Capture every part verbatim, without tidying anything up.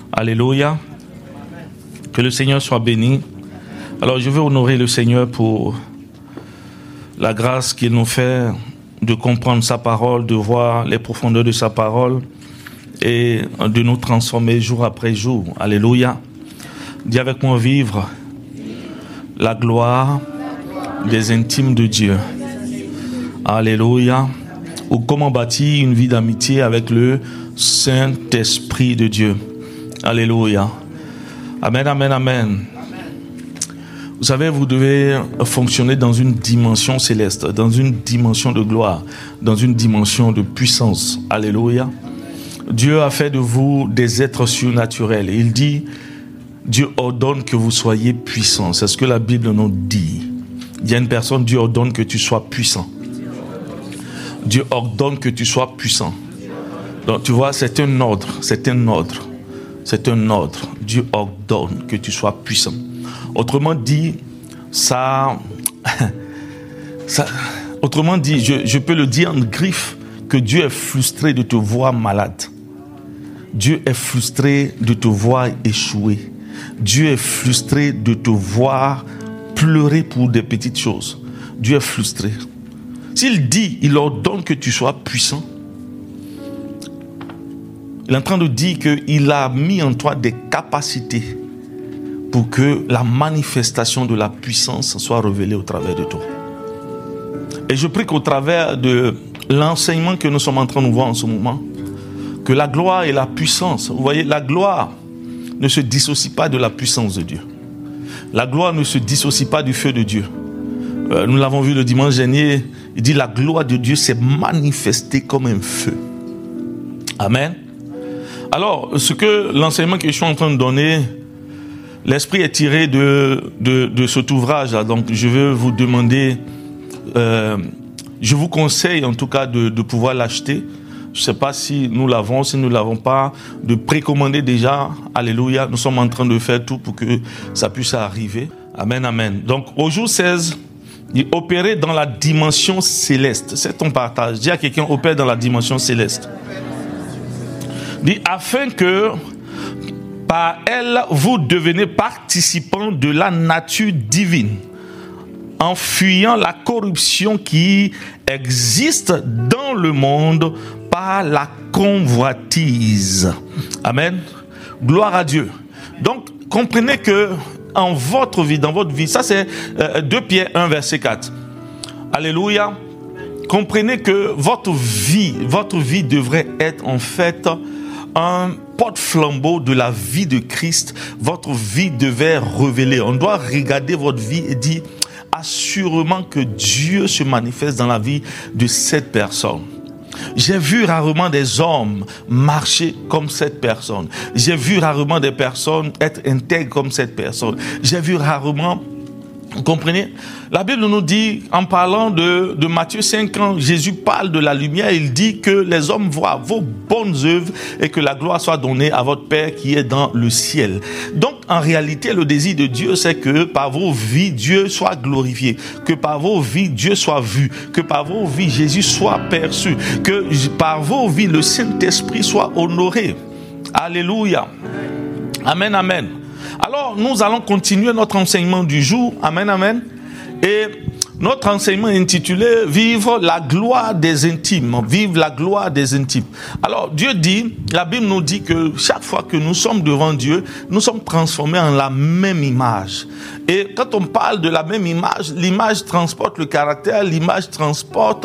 Alléluia. Que le Seigneur soit béni. Alors je veux honorer le Seigneur pour la grâce qu'il nous fait de comprendre sa parole, de voir les profondeurs de sa parole et de nous transformer jour après jour. Alléluia. Dis avec moi: vivre la gloire des intimes de Dieu. Alléluia. Ou comment bâtir une vie d'amitié avec le Saint-Esprit de Dieu. Alléluia. Amen, amen, amen. Vous savez, vous devez fonctionner dans une dimension céleste, dans une dimension de gloire, dans une dimension de puissance. Alléluia. Dieu a fait de vous des êtres surnaturels. Il dit, Dieu ordonne que vous soyez puissants. C'est ce que la Bible nous dit. Il y a une personne, Dieu ordonne que tu sois puissant. Dieu ordonne que tu sois puissant. Donc tu vois, c'est un ordre, c'est un ordre, c'est un ordre. Dieu ordonne que tu sois puissant. Autrement dit, ça, ça autrement dit, je, je peux le dire en griffe, que Dieu est frustré de te voir malade. Dieu est frustré de te voir échouer. Dieu est frustré de te voir pleurer pour des petites choses. Dieu est frustré. S'il dit, il ordonne que tu sois puissant, il est en train de dire qu'il a mis en toi des capacités pour que la manifestation de la puissance soit révélée au travers de toi. Et je prie qu'au travers de l'enseignement que nous sommes en train de voir en ce moment, que la gloire et la puissance, vous voyez, la gloire ne se dissocie pas de la puissance de Dieu. La gloire ne se dissocie pas du feu de Dieu. Euh, nous l'avons vu le dimanche dernier, il dit la gloire de Dieu s'est manifestée comme un feu. Amen. Alors, ce que l'enseignement que je suis en train de donner, l'esprit est tiré de, de, de cet ouvrage-là. Donc, je veux vous demander, euh, je vous conseille en tout cas de, de pouvoir l'acheter. Je ne sais pas si nous l'avons, si nous ne l'avons pas, de précommander déjà. Alléluia. Nous sommes en train de faire tout pour que ça puisse arriver. Amen, amen. Donc, au jour seize, il opérait dans la dimension céleste. C'est ton partage. Dis à quelqu'un, opère dans la dimension céleste. Dit, afin que par elle, vous devenez participants de la nature divine, en fuyant la corruption qui existe dans le monde par la convoitise. Amen. Gloire à Dieu. Donc, comprenez que en votre vie, dans votre vie, ça c'est euh, deux Pierre un, verset quatre. Alléluia. Comprenez que votre vie, votre vie devrait être en fait un porte-flambeau de la vie de Christ. Votre vie devait révéler. On doit regarder votre vie et dire assurément que Dieu se manifeste dans la vie de cette personne. J'ai vu rarement des hommes marcher comme cette personne. J'ai vu rarement des personnes être intègres comme cette personne. J'ai vu rarement... Vous comprenez? La Bible nous dit, en parlant de, de Matthieu cinq, quand Jésus parle de la lumière, il dit que les hommes voient vos bonnes œuvres et que la gloire soit donnée à votre Père qui est dans le ciel. Donc, en réalité, le désir de Dieu, c'est que par vos vies, Dieu soit glorifié, que par vos vies, Dieu soit vu, que par vos vies, Jésus soit perçu, que par vos vies, le Saint-Esprit soit honoré. Alléluia. Amen, amen. Alors, nous allons continuer notre enseignement du jour. Amen, amen. Et notre enseignement est intitulé « Vivre la gloire des intimes ». Vivre la gloire des intimes. Alors, Dieu dit, la Bible nous dit que chaque fois que nous sommes devant Dieu, nous sommes transformés en la même image. Et quand on parle de la même image, l'image transporte le caractère, l'image transporte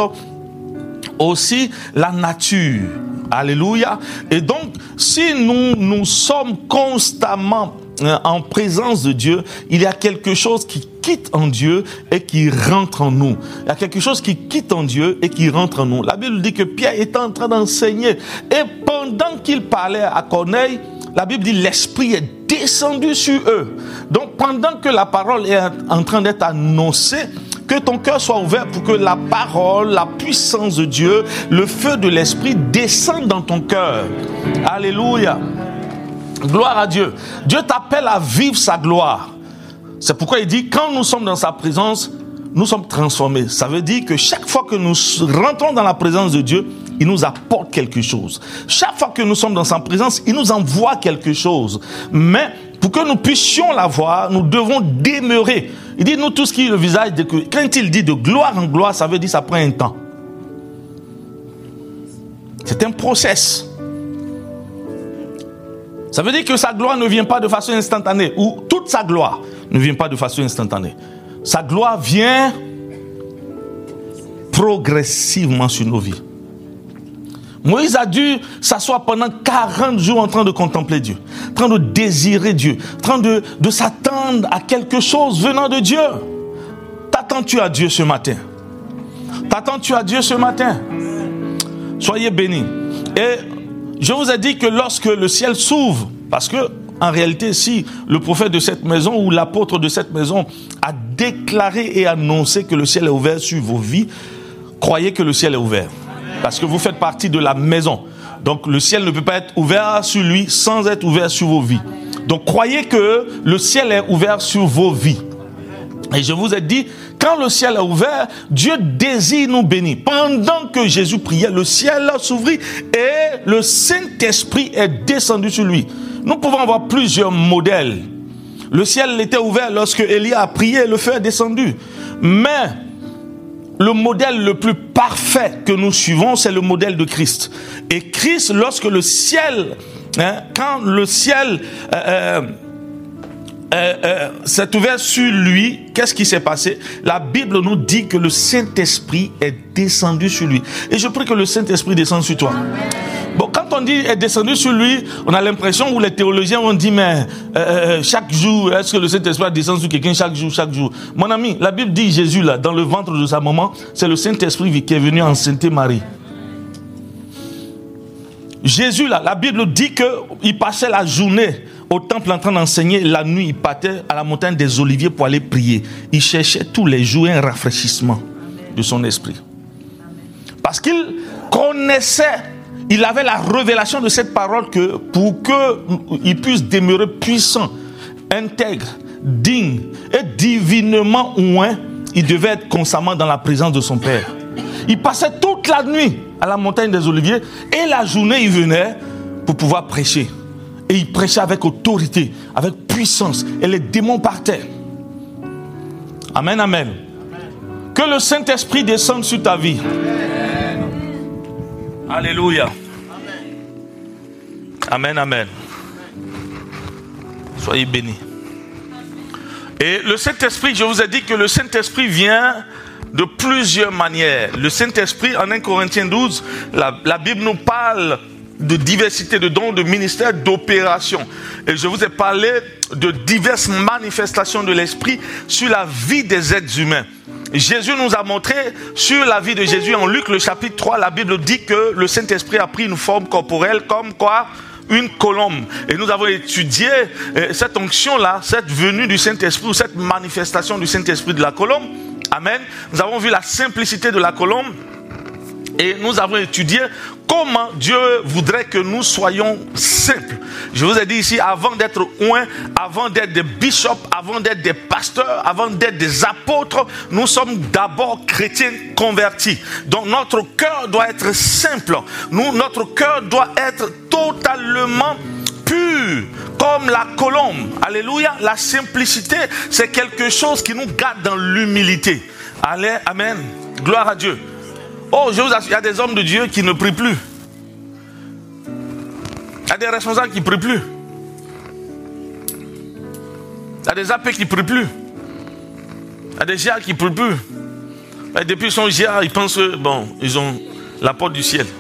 aussi la nature. Alléluia. Et donc, si nous, nous sommes constamment en présence de Dieu, il y a quelque chose qui quitte en Dieu et qui rentre en nous. Il y a quelque chose qui quitte en Dieu et qui rentre en nous. La Bible dit que Pierre était en train d'enseigner et pendant qu'il parlait à Corneille, la Bible dit l'Esprit est descendu sur eux. Donc pendant que la parole est en train d'être annoncée, que ton cœur soit ouvert pour que la parole, la puissance de Dieu, le feu de l'Esprit descende dans ton cœur. Alléluia. Gloire à Dieu. Dieu t'appelle à vivre sa gloire. C'est pourquoi il dit, quand nous sommes dans sa présence, nous sommes transformés. Ça veut dire que chaque fois que nous rentrons dans la présence de Dieu, il nous apporte quelque chose. Chaque fois que nous sommes dans sa présence, il nous envoie quelque chose. Mais pour que nous puissions la voir, nous devons demeurer. Il dit, nous tous qui le visage, de... quand il dit de gloire en gloire, ça veut dire que ça prend un temps. C'est un process. Ça veut dire que sa gloire ne vient pas de façon instantanée, ou toute sa gloire ne vient pas de façon instantanée. Sa gloire vient progressivement sur nos vies. Moïse a dû s'asseoir pendant quarante jours en train de contempler Dieu, en train de désirer Dieu, en train de, de s'attendre à quelque chose venant de Dieu. T'attends-tu à Dieu ce matin? T'attends-tu à Dieu ce matin? Soyez bénis. Et je vous ai dit que lorsque le ciel s'ouvre, parce que en réalité, si le prophète de cette maison ou l'apôtre de cette maison a déclaré et annoncé que le ciel est ouvert sur vos vies, croyez que le ciel est ouvert. Parce que vous faites partie de la maison. Donc le ciel ne peut pas être ouvert sur lui sans être ouvert sur vos vies. Donc croyez que le ciel est ouvert sur vos vies. Et je vous ai dit, quand le ciel est ouvert, Dieu désire nous bénir. Pendant que Jésus priait, le ciel s'ouvrit et le Saint-Esprit est descendu sur lui. Nous pouvons avoir plusieurs modèles. Le ciel était ouvert lorsque Élie a prié, le feu est descendu. Mais le modèle le plus parfait que nous suivons, c'est le modèle de Christ. Et Christ, lorsque le ciel, hein, quand le ciel euh, euh, euh, s'est ouvert sur lui, qu'est-ce qui s'est passé? La Bible nous dit que le Saint-Esprit est descendu sur lui. Et je prie que le Saint-Esprit descende sur toi. Bon, quand on dit est descendu sur lui, on a l'impression, où les théologiens ont dit, mais euh, chaque jour, est-ce que le Saint-Esprit descend sur quelqu'un chaque jour, chaque jour? Mon ami, la Bible dit Jésus, là, dans le ventre de sa maman, c'est le Saint-Esprit qui est venu enceinte Marie. Jésus, là, la Bible dit qu'il passait la journée au temple en train d'enseigner, la nuit, il partait à la montagne des Oliviers pour aller prier. Il cherchait tous les jours un rafraîchissement de son esprit. Parce qu'il connaissait, il avait la révélation de cette parole que pour qu'il puisse demeurer puissant, intègre, digne et divinement oint, il devait être constamment dans la présence de son Père. Il passait toute la nuit à la montagne des Oliviers et la journée il venait pour pouvoir prêcher. Et il prêchait avec autorité, avec puissance et les démons partaient. Amen, amen. Que le Saint-Esprit descende sur ta vie. Alléluia. Amen, amen. Soyez bénis. Et le Saint-Esprit, je vous ai dit que le Saint-Esprit vient de plusieurs manières. Le Saint-Esprit, en un Corinthiens douze, la, la Bible nous parle de diversité de dons, de ministères, d'opérations. Et je vous ai parlé de diverses manifestations de l'Esprit sur la vie des êtres humains. Jésus nous a montré sur la vie de Jésus en Luc le chapitre trois, la Bible dit que le Saint-Esprit a pris une forme corporelle comme quoi? Une colombe. Et nous avons étudié euh, cette onction-là, cette venue du Saint-Esprit ou cette manifestation du Saint-Esprit de la colombe. Amen. Nous avons vu la simplicité de la colombe et nous avons étudié comment Dieu voudrait que nous soyons simples. Je vous ai dit ici, avant d'être oints, avant d'être des bishops, avant d'être des pasteurs, avant d'être des apôtres, nous sommes d'abord chrétiens convertis. Donc notre cœur doit être simple. Nous, notre cœur doit être totalement pur, comme la colombe. Alléluia. La simplicité, c'est quelque chose qui nous garde dans l'humilité. Allez, amen. Gloire à Dieu. Oh, je vous assure, il y a des hommes de Dieu qui ne prient plus. Il y a des responsables qui ne prient plus. Il y a des A P qui ne prient plus. Il y a des G A qui ne prient plus. Et depuis son G A, ils pensent que, bon, ils ont la porte du ciel.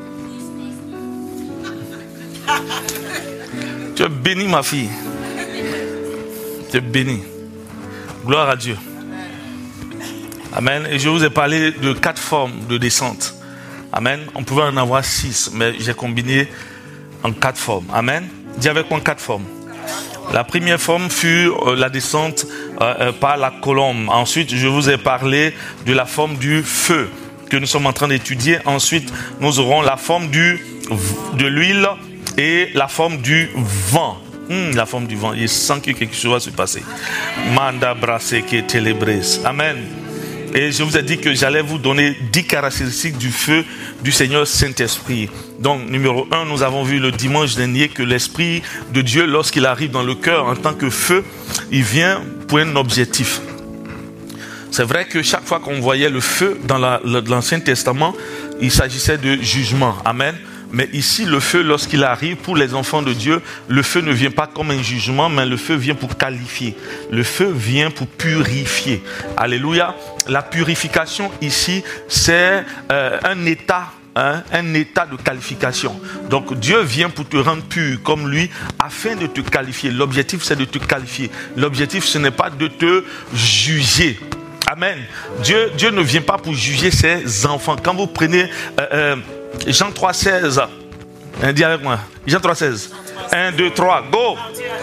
Tu es béni, ma fille. Tu es béni. Gloire à Dieu. Amen. Et je vous ai parlé de quatre formes de descente. Amen. On pouvait en avoir six, mais j'ai combiné en quatre formes. Amen. Dis avec moi quatre formes. La première forme fut euh, la descente euh, euh, par la colombe. Ensuite, je vous ai parlé de la forme du feu que nous sommes en train d'étudier. Ensuite, nous aurons la forme du, de l'huile et la forme du vent. Hum, la forme du vent. Il sent que quelque chose va se passer. Manda brasse que télébresse. Amen. Et je vous ai dit que j'allais vous donner dix caractéristiques du feu du Seigneur Saint-Esprit. Donc, numéro un, nous avons vu le dimanche dernier que l'Esprit de Dieu, lorsqu'il arrive dans le cœur en tant que feu, il vient pour un objectif. C'est vrai que chaque fois qu'on voyait le feu dans la, l'Ancien Testament, il s'agissait de jugement. Amen. Mais ici, le feu, lorsqu'il arrive pour les enfants de Dieu, le feu ne vient pas comme un jugement, mais le feu vient pour qualifier. Le feu vient pour purifier. Alléluia. La purification ici, c'est euh, un état, hein, un état de qualification. Donc Dieu vient pour te rendre pur comme lui, afin de te qualifier. L'objectif, c'est de te qualifier. L'objectif, ce n'est pas de te juger. Amen. Dieu, Dieu ne vient pas pour juger ses enfants. Quand vous prenez euh, euh, Jean trois seize, hein, dis avec moi. Jean trois seize. un, deux, trois, go.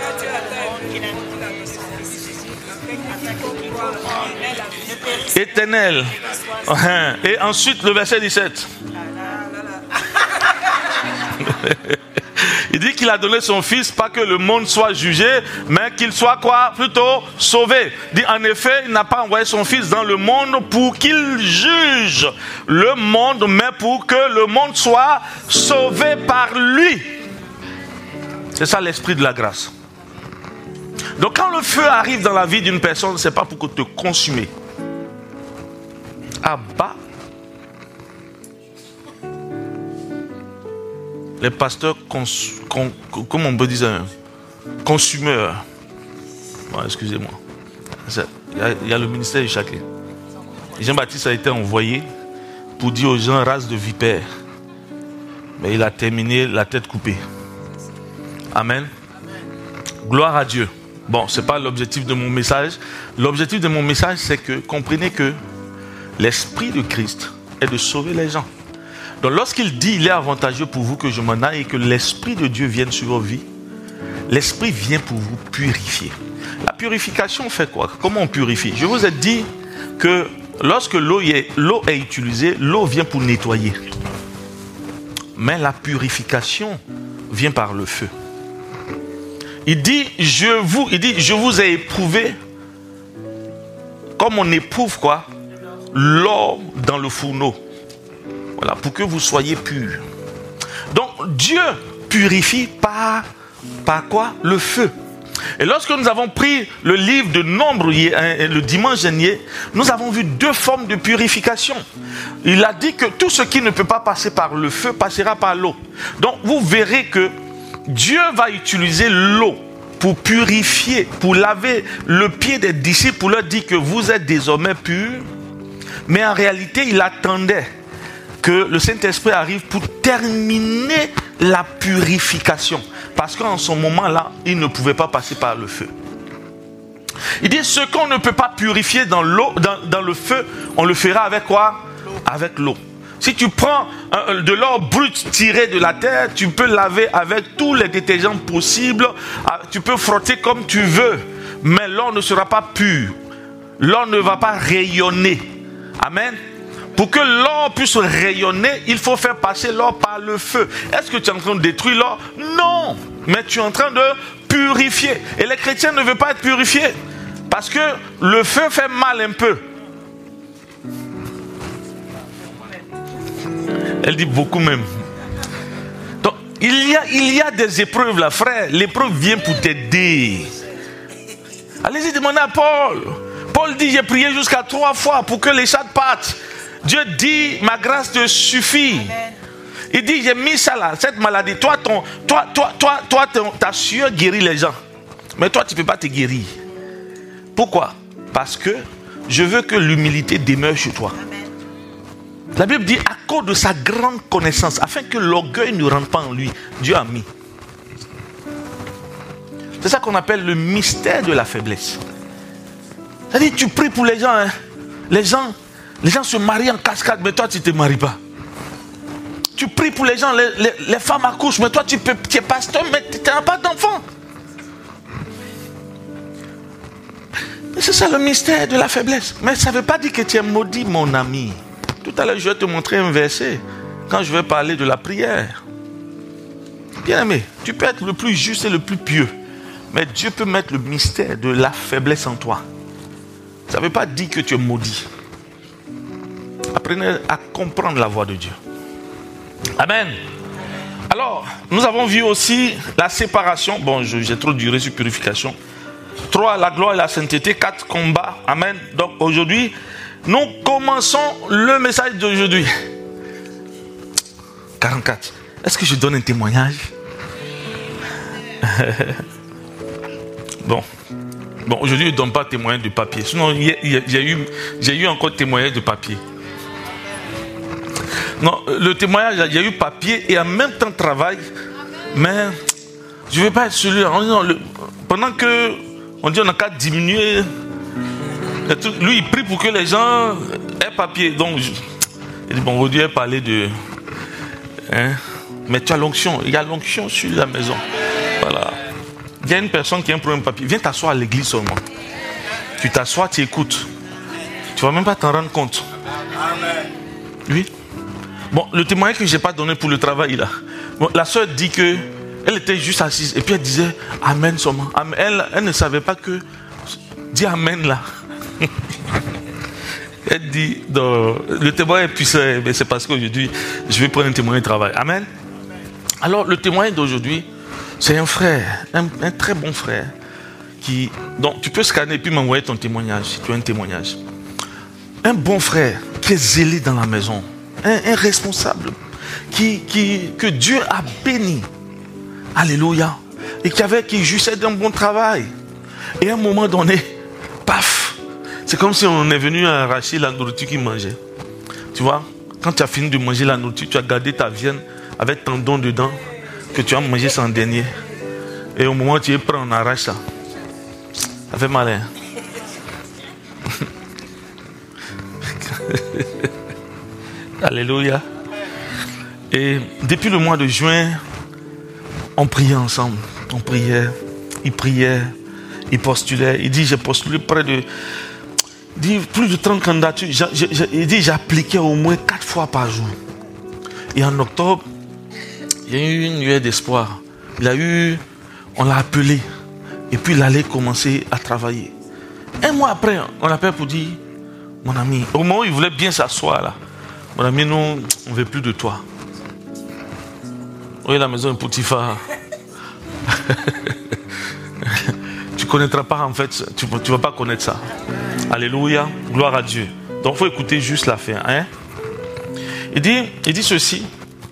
Éternel. Et ensuite le verset dix-sept. Il dit qu'il a donné son fils, pas que le monde soit jugé, mais qu'il soit quoi? Plutôt sauvé. Il dit en effet, il n'a pas envoyé son fils dans le monde pour qu'il juge le monde, mais pour que le monde soit sauvé par lui. C'est ça l'esprit de la grâce. Donc quand le feu arrive dans la vie d'une personne, c'est pas pour te consumer. Ah bah. Les pasteurs, cons, con, comment on peut dire ça, consumeurs. Bon, excusez-moi. Il y, y a le ministère de chacun. Jean-Baptiste a été envoyé pour dire aux gens race de vipères. Mais il a terminé la tête coupée. Amen. Gloire à Dieu. Bon, ce n'est pas l'objectif de mon message. L'objectif de mon message, c'est que comprenez que l'Esprit de Christ est de sauver les gens. Donc lorsqu'il dit il est avantageux pour vous que je m'en aille et que l'Esprit de Dieu vienne sur vos vies, l'Esprit vient pour vous purifier. La purification fait quoi? Comment on purifie? Je vous ai dit que lorsque l'eau est, l'eau est utilisée, l'eau vient pour nettoyer. Mais la purification vient par le feu. Il dit, je vous, il dit, je vous ai éprouvé comme on éprouve quoi? L'or dans le fourneau. Voilà, pour que vous soyez purs. Donc Dieu purifie par, par quoi? Le feu. Et lorsque nous avons pris le livre de Nombre le dimanche dernier, nous avons vu deux formes de purification. Il a dit que tout ce qui ne peut pas passer par le feu passera par l'eau. Donc vous verrez que Dieu va utiliser l'eau pour purifier, pour laver le pied des disciples, pour leur dire que vous êtes désormais purs. Mais en réalité, il attendait que le Saint-Esprit arrive pour terminer la purification. Parce qu'en ce moment-là, il ne pouvait pas passer par le feu. Il dit, ce qu'on ne peut pas purifier dans l'eau, dans, dans le feu, on le fera avec quoi? Avec l'eau. Si tu prends euh, de l'or brut tiré de la terre, tu peux laver avec tous les détergents possibles. Euh, tu peux frotter comme tu veux. Mais l'or ne sera pas pur. L'or ne va pas rayonner. Amen. Pour que l'or puisse rayonner, il faut faire passer l'or par le feu. Est-ce que tu es en train de détruire l'or? Non. Mais tu es en train de purifier. Et les chrétiens ne veulent pas être purifiés. Parce que le feu fait mal un peu. Elle dit beaucoup même. Donc, il y a, il y a des épreuves là, frère. L'épreuve vient pour t'aider. Allez-y, demandez à Paul. Paul dit, j'ai prié jusqu'à trois fois pour que les chats partent. Dieu dit, ma grâce te suffit. Il dit, j'ai mis ça là, cette maladie. Toi, ton, toi, toi, toi, toi, ton, ta sueur guérit les gens. Mais toi, tu ne peux pas te guérir. Pourquoi? Parce que je veux que l'humilité demeure chez toi. La Bible dit, à cause de sa grande connaissance, afin que l'orgueil ne rentre pas en lui, Dieu a mis. C'est ça qu'on appelle le mystère de la faiblesse. C'est-à-dire, tu pries pour les gens, hein. Les gens, les gens se marient en cascade, mais toi, tu ne te maries pas. Tu pries pour les gens, les, les, les femmes accouchent, mais toi, tu, peux, tu es pasteur, mais tu n'as pas d'enfant. C'est ça le mystère de la faiblesse. Mais ça ne veut pas dire que tu es maudit, mon ami. Tout à l'heure, je vais te montrer un verset quand je vais parler de la prière. Bien aimé, tu peux être le plus juste et le plus pieux, mais Dieu peut mettre le mystère de la faiblesse en toi. Ça ne veut pas dire que tu es maudit. apprenez à comprendre la voix de Dieu. Amen. Alors, nous avons vu aussi la séparation. Bon, je, j'ai trop duré sur purification. Trois, la gloire et la sainteté. Quatre, combat. Amen. Donc aujourd'hui, nous commençons le message d'aujourd'hui. quarante-quatre. Est-ce que je donne un témoignage? Bon. Bon, aujourd'hui, je ne donne pas témoignage de papier. Sinon, j'ai eu, j'ai eu encore témoignage de papier. Non, le témoignage, il y a eu papier et en même temps travail. Mais je ne vais pas être celui-là. Pendant que on dit on n'a qu'à diminuer, lui, il prie pour que les gens aient papier. Donc, je, il dit, bon, aujourd'hui, il parler de... Hein, mais tu as l'onction. Il y a l'onction sur la maison. Voilà. Il y a une personne qui a un problème de papier. Viens t'asseoir à l'église seulement. Tu t'assois, tu écoutes. Tu ne vas même pas t'en rendre compte. Oui. Bon, le témoignage que je n'ai pas donné pour le travail là. Bon, la soeur dit que elle était juste assise et puis elle disait Amen seulement. Amen. Elle, elle ne savait pas que dis Amen là. Elle dit non, le témoignage est puissant, mais c'est parce qu'aujourd'hui je vais prendre un témoignage de travail. Amen. Alors le témoignage d'aujourd'hui, c'est un frère, un, un très bon frère qui, donc tu peux scanner et puis m'envoyer ton témoignage si tu as un témoignage. Un bon frère qui est zélé dans la maison. Un, un responsable qui, qui, que Dieu a béni. Alléluia. Et qui, avait, qui jouissait d'un bon travail. Et à un moment donné, paf, c'est comme si on est venu arracher la nourriture qu'il mangeait. Tu vois, quand tu as fini de manger la nourriture, tu as gardé ta viande avec tendon dedans que tu as mangé sans dernier. Et au moment où tu es prêt, on arrache ça. Ça fait mal, hein? Alléluia. Et depuis le mois de juin, on priait ensemble. On priait, il priait, il postulait. Il dit, j'ai postulé près de... Il dit, plus de trente candidatures. J'ai, j'ai, il dit, j'appliquais au moins quatre fois par jour. Et en octobre, il y a eu une lueur d'espoir. Il a eu... On l'a appelé. Et puis, il allait commencer à travailler. Un mois après, on l'appelle pour dire, mon ami, au moment où il voulait bien s'asseoir là, mon ami, nous, on ne veut plus de toi. Oui, la maison de Potiphar. Tu ne connaîtras pas, en fait, tu ne vas pas connaître ça. Alléluia, gloire à Dieu. Donc, il faut écouter juste la fin. Hein? Il dit, il dit ceci.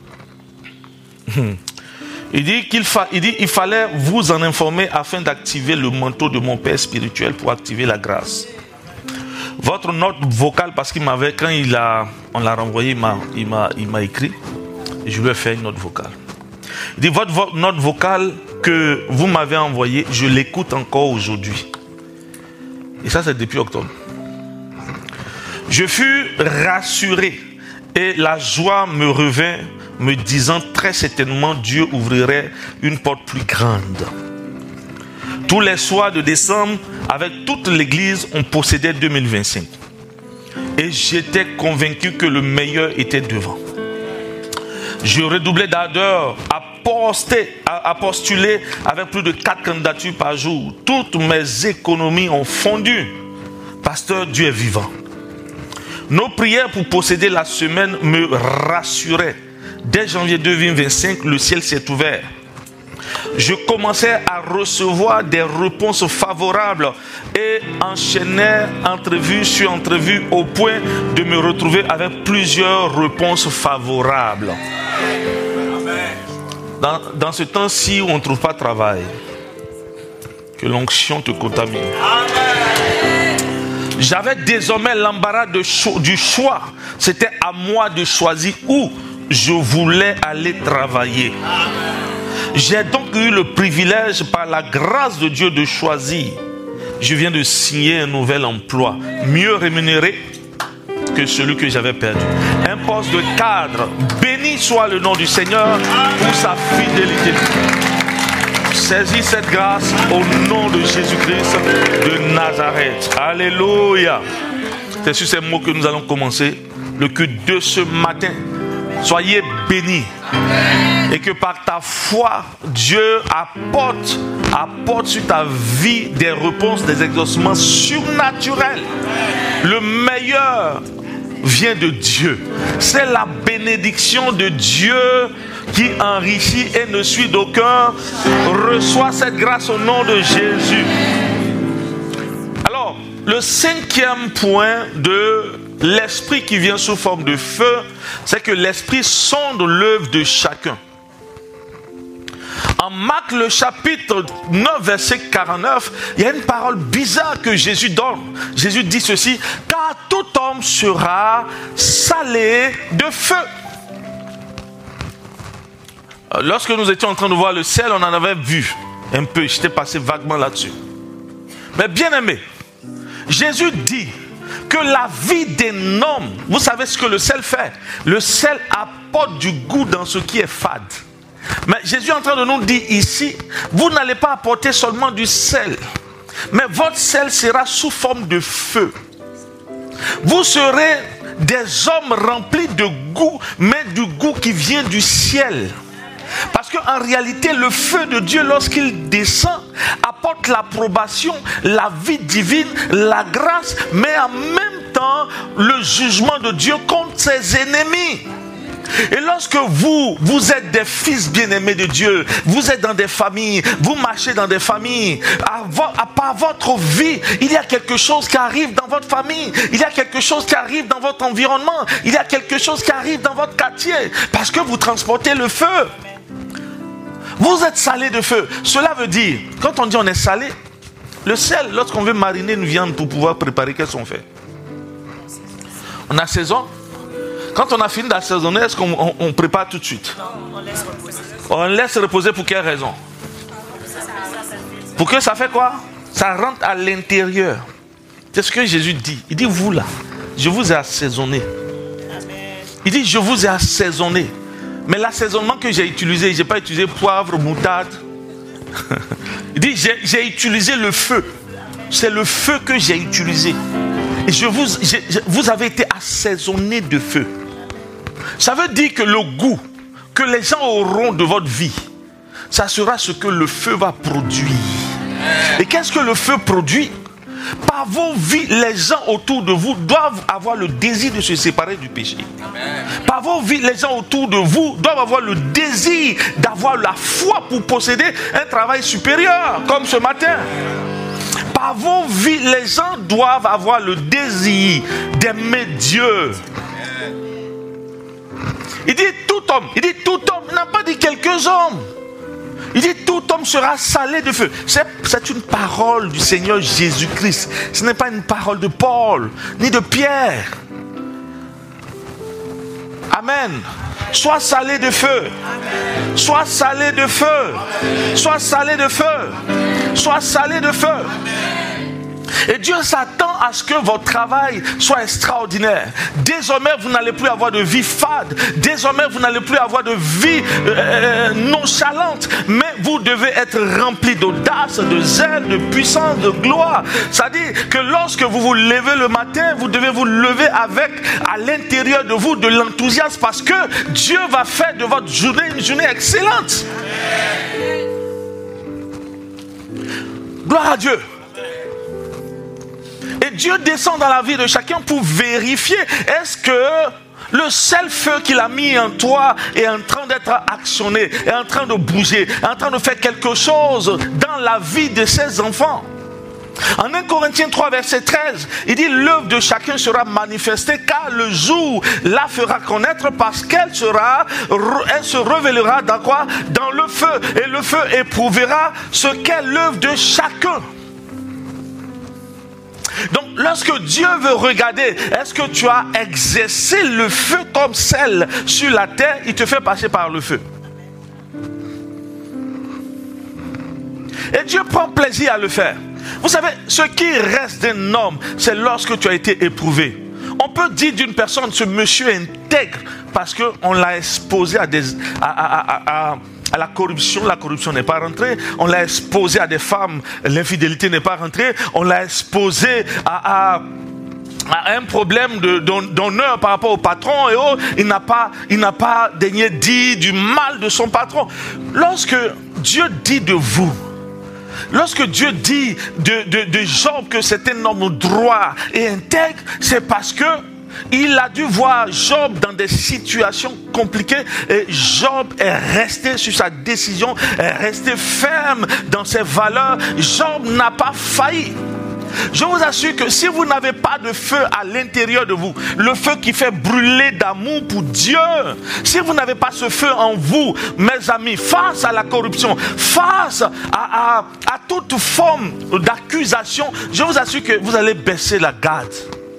Il dit qu'il fa, il dit, il fallait vous en informer afin d'activer le manteau de mon Père spirituel pour activer la grâce. Votre note vocale, parce qu'il m'avait, quand il a, on l'a renvoyé, il m'a, il m'a, il m'a écrit, et je lui ai fait une note vocale. Il dit, votre vo- note vocale que vous m'avez envoyée, je l'écoute encore aujourd'hui. Et ça, c'est depuis octobre. Je fus rassuré, et la joie me revint, me disant très certainement Dieu ouvrirait une porte plus grande. Tous les soirs de décembre, avec toute l'église, on possédait deux mille vingt-cinq. Et j'étais convaincu que le meilleur était devant. Je redoublais d'ardeur à, poster, à, à postuler avec plus de quatre candidatures par jour. Toutes mes économies ont fondu. Pasteur, Dieu est vivant. Nos prières pour posséder la semaine me rassuraient. Dès janvier deux mille vingt-cinq, le ciel s'est ouvert. Je commençais à recevoir des réponses favorables et enchaînais entrevue sur entrevue au point de me retrouver avec plusieurs réponses favorables. Dans, dans ce temps-ci où on ne trouve pas de travail, que l'onction te contamine. J'avais désormais l'embarras de cho- du choix. C'était à moi de choisir où je voulais aller travailler. J'ai donc eu le privilège, par la grâce de Dieu, de choisir. Je viens de signer un nouvel emploi, mieux rémunéré que celui que j'avais perdu. Un poste de cadre. Béni soit le nom du Seigneur pour sa fidélité. Saisis cette grâce au nom de Jésus-Christ de Nazareth. Alléluia. C'est sur ces mots que nous allons commencer le culte de ce matin. Soyez bénis. Et que par ta foi, Dieu apporte, apporte sur ta vie des réponses, des exaucements surnaturels. Le meilleur vient de Dieu. C'est la bénédiction de Dieu qui enrichit et ne suit d'aucun. Reçois cette grâce au nom de Jésus. Alors, le cinquième point de l'esprit qui vient sous forme de feu, c'est que l'esprit sonde l'œuvre de chacun. En Marc, le chapitre neuf, verset quarante-neuf, il y a une parole bizarre que Jésus donne. Jésus dit ceci: car tout homme sera salé de feu. Lorsque nous étions en train de voir le sel, on en avait vu un peu. J'étais passé vaguement là-dessus. Mais bien aimé, Jésus dit que la vie d'un homme, vous savez ce que le sel fait? Le sel apporte du goût dans ce qui est fade. Mais Jésus est en train de nous dire ici, vous n'allez pas apporter seulement du sel, mais votre sel sera sous forme de feu. Vous serez des hommes remplis de goût, mais du goût qui vient du ciel. Parce qu'en réalité, le feu de Dieu, lorsqu'il descend, apporte l'approbation, la vie divine, la grâce, mais en même temps, le jugement de Dieu contre ses ennemis. Et lorsque vous, vous êtes des fils bien-aimés de Dieu, vous êtes dans des familles, vous marchez dans des familles, à, vo- à par votre vie, il y a quelque chose qui arrive dans votre famille, il y a quelque chose qui arrive dans votre environnement, il y a quelque chose qui arrive dans votre quartier, parce que vous transportez le feu. Vous êtes salé de feu. Cela veut dire, quand on dit on est salé, le sel, lorsqu'on veut mariner une viande pour pouvoir préparer, qu'est-ce qu'on fait? On assaisonne. Quand on a fini d'assaisonner, est-ce qu'on on, on prépare tout de suite? Non, on laisse reposer. On laisse reposer pour quelle raison? Pour que ça fait quoi? Ça rentre à l'intérieur. C'est ce que Jésus dit. Il dit, vous là, je vous ai assaisonné. Il dit, je vous ai assaisonné. Mais l'assaisonnement que j'ai utilisé, je n'ai pas utilisé poivre, moutarde. Il dit, j'ai, j'ai utilisé le feu. C'est le feu que j'ai utilisé. Et je vous, j'ai, vous avez été assaisonné de feu. Ça veut dire que le goût que les gens auront de votre vie, ça sera ce que le feu va produire. Et qu'est-ce que le feu produit? Par vos vies, les gens autour de vous doivent avoir le désir de se séparer du péché. Par vos vies, les gens autour de vous doivent avoir le désir d'avoir la foi pour posséder un travail supérieur, comme ce matin. Par vos vies, les gens doivent avoir le désir d'aimer Dieu. Il dit tout homme, il dit tout homme, il n'a pas dit quelques hommes. Il dit tout homme sera salé de feu. C'est, c'est une parole du Seigneur Jésus-Christ. Ce n'est pas une parole de Paul, ni de Pierre. Amen. Sois salé de feu. Sois salé de feu. Sois salé de feu. Sois salé de feu. Et Dieu s'attend à ce que votre travail soit extraordinaire. Désormais, vous n'allez plus avoir de vie fade. Désormais, vous n'allez plus avoir de vie euh, nonchalante. Mais vous devez être rempli d'audace, de zèle, de puissance, de gloire. C'est-à-dire que lorsque vous vous levez le matin, vous devez vous lever avec à l'intérieur de vous de l'enthousiasme, parce que Dieu va faire de votre journée une journée excellente. Gloire à Dieu. Et Dieu descend dans la vie de chacun pour vérifier, est-ce que le seul feu qu'il a mis en toi est en train d'être actionné, est en train de bouger, est en train de faire quelque chose dans la vie de ses enfants. En premier Corinthiens trois, verset treize, il dit, l'œuvre de chacun sera manifestée, car le jour la fera connaître, parce qu'elle sera, elle se révélera dans quoi? Dans le feu. Et le feu éprouvera ce qu'est l'œuvre de chacun. Donc, lorsque Dieu veut regarder, est-ce que tu as exercé le feu comme sel sur la terre, il te fait passer par le feu. Et Dieu prend plaisir à le faire. Vous savez, ce qui reste d'un homme, c'est lorsque tu as été éprouvé. On peut dire d'une personne, ce monsieur est intègre, parce qu'on l'a exposé à des... À, à, à, à, à la corruption, la corruption n'est pas rentrée. On l'a exposé à des femmes, l'infidélité n'est pas rentrée. On l'a exposé à, à, à un problème de, d'honneur par rapport au patron. Et oh, il n'a pas, il n'a pas daigné dire du mal de son patron. Lorsque Dieu dit de vous, lorsque Dieu dit de, de, de Job que c'est un homme droit et intègre, c'est parce que Il a dû voir Job dans des situations compliquées et Job est resté sur sa décision, est resté ferme dans ses valeurs. Job n'a pas failli. Je vous assure que si vous n'avez pas de feu à l'intérieur de vous, le feu qui fait brûler d'amour pour Dieu, si vous n'avez pas ce feu en vous, mes amis, face à la corruption, face à, à, à toute forme d'accusation, je vous assure que vous allez baisser la garde.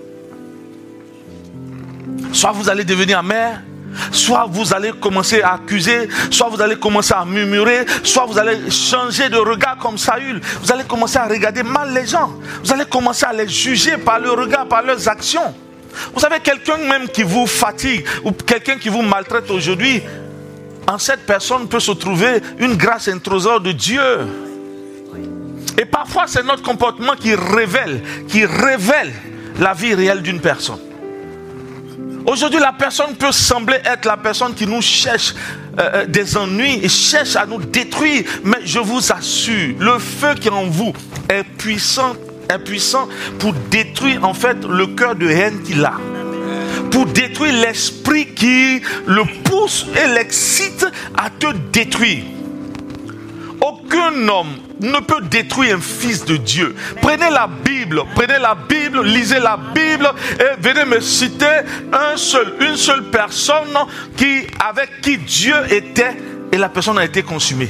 Soit vous allez devenir amer, soit vous allez commencer à accuser, soit vous allez commencer à murmurer, soit vous allez changer de regard comme Saül. Vous allez commencer à regarder mal les gens. Vous allez commencer à les juger par leur regard, par leurs actions. Vous savez, quelqu'un même qui vous fatigue ou quelqu'un qui vous maltraite aujourd'hui, en cette personne peut se trouver une grâce intrusor de Dieu. Et parfois, c'est notre comportement qui révèle, qui révèle la vie réelle d'une personne. Aujourd'hui, la personne peut sembler être la personne qui nous cherche euh, des ennuis et cherche à nous détruire. Mais je vous assure, le feu qui est en vous est puissant, est puissant pour détruire en fait le cœur de haine qu'il a. Pour détruire l'esprit qui le pousse et l'excite à te détruire. Aucun homme ne peut détruire un fils de Dieu. Prenez la Bible, prenez la Bible, lisez la Bible et venez me citer un seul, une seule personne qui, avec qui Dieu était et la personne a été consumée.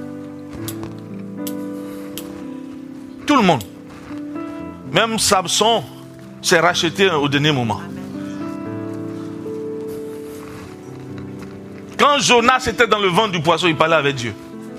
Tout le monde. Même Samson s'est racheté au dernier moment. Quand Jonas était dans le ventre du poisson, il parlait avec Dieu.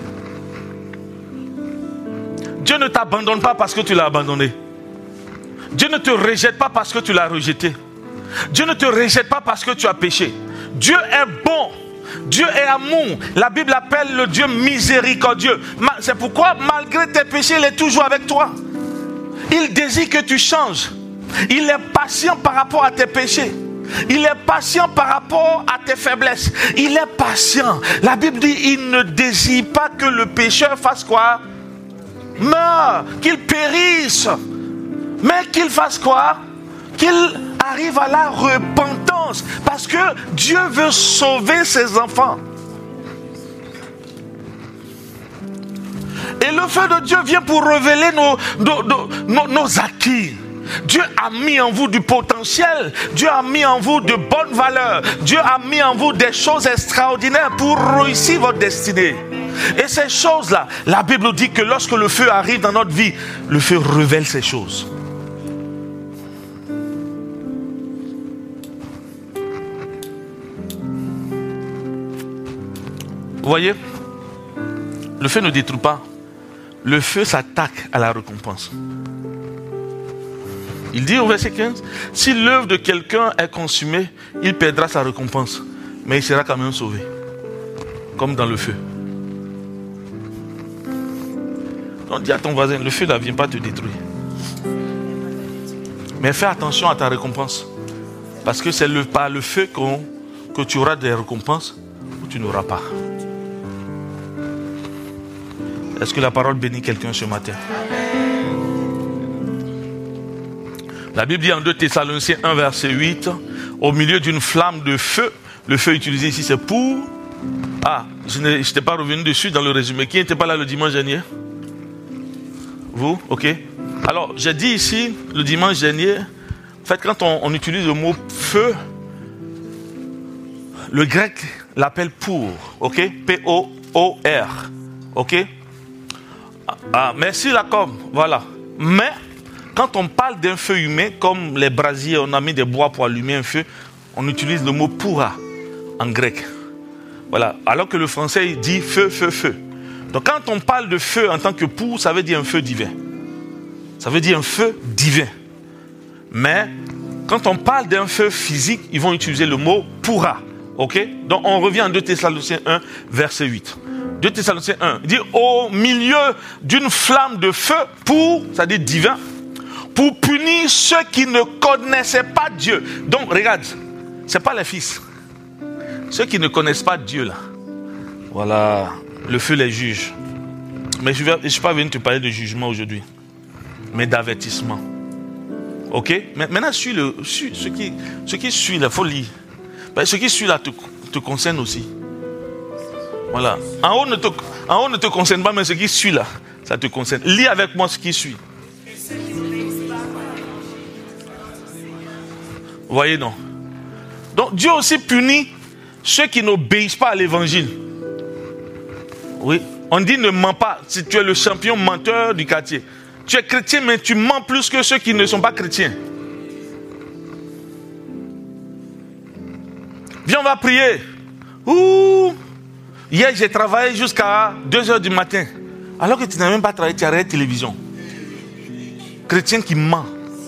Dieu ne t'abandonne pas parce que tu l'as abandonné. Dieu ne te rejette pas parce que tu l'as rejeté. Dieu ne te rejette pas parce que tu as péché. Dieu est bon. Dieu est amour. La Bible appelle le Dieu miséricordieux. C'est pourquoi, malgré tes péchés, il est toujours avec toi. Il désire que tu changes. Il est patient par rapport à tes péchés. Il est patient par rapport à tes faiblesses. Il est patient. La Bible dit, il ne désire pas que le pécheur fasse quoi? Meurt, qu'il périsse, mais qu'il fasse quoi? Qu'il arrive à la repentance, parce que Dieu veut sauver ses enfants. Et le feu de Dieu vient pour révéler nos, nos, nos, nos, nos acquis. Dieu a mis en vous du potentiel. Dieu a mis en vous de bonnes valeurs. Dieu a mis en vous des choses extraordinaires pour réussir votre destinée. Et ces choses-là, la Bible dit que lorsque le feu arrive dans notre vie, le feu révèle ces choses. Vous voyez, le feu ne détruit pas. Le feu s'attaque à la récompense. Il dit au verset quinze, si l'œuvre de quelqu'un est consumée, il perdra sa récompense, mais il sera quand même sauvé, comme dans le feu. Donc dis à ton voisin, le feu ne vient pas te détruire. Mais fais attention à ta récompense. Parce que c'est le, par le feu qu'on, que tu auras des récompenses ou tu n'auras pas. Est-ce que la parole bénit quelqu'un ce matin? La Bible dit en deux Thessaloniciens un verset huit, au milieu d'une flamme de feu, le feu utilisé ici c'est pour... Ah, je n'étais pas revenu dessus dans le résumé. Qui n'était pas là le dimanche dernier? Vous? Ok. Alors, j'ai dit ici, le dimanche dernier, en fait, quand on, on utilise le mot feu, le grec l'appelle pour, ok? P O O R, ok? Ah, merci la com, voilà. Mais, quand on parle d'un feu humain, comme les brasiers, on a mis des bois pour allumer un feu, on utilise le mot pourra en grec. Voilà. Alors que le français, il dit feu, feu, feu. Donc quand on parle de feu en tant que pour, ça veut dire un feu divin. Ça veut dire un feu divin. Mais quand on parle d'un feu physique, ils vont utiliser le mot pourra. Ok? Donc on revient en deux Thessaloniciens un, verset huit. deux Thessaloniciens un, il dit au milieu d'une flamme de feu pour, c'est-à-dire divin, pour punir ceux qui ne connaissaient pas Dieu. Donc regarde, ce n'est pas les fils. Ceux qui ne connaissent pas Dieu là. Voilà. Le feu les juge. Mais je ne suis pas venu te parler de jugement aujourd'hui, mais d'avertissement. Ok? Maintenant, suis le, suis, ce, qui, ce qui suit là, il faut lire. Ce qui suit là te, te concerne aussi. Voilà. En haut, ne te, en haut ne te concerne pas, mais ce qui suit là, ça te concerne. Lis avec moi ce qui suit. Vous voyez, non? Donc, Dieu aussi punit ceux qui n'obéissent pas à l'évangile. Oui. On dit ne mens pas si tu es le champion menteur du quartier. Tu es chrétien, mais tu mens plus que ceux qui ne sont pas chrétiens. Viens, on va prier. Ouh. Hier, j'ai travaillé jusqu'à deux heures du matin. Alors que tu n'as même pas travaillé, tu as regardé la télévision. Chrétien qui ment.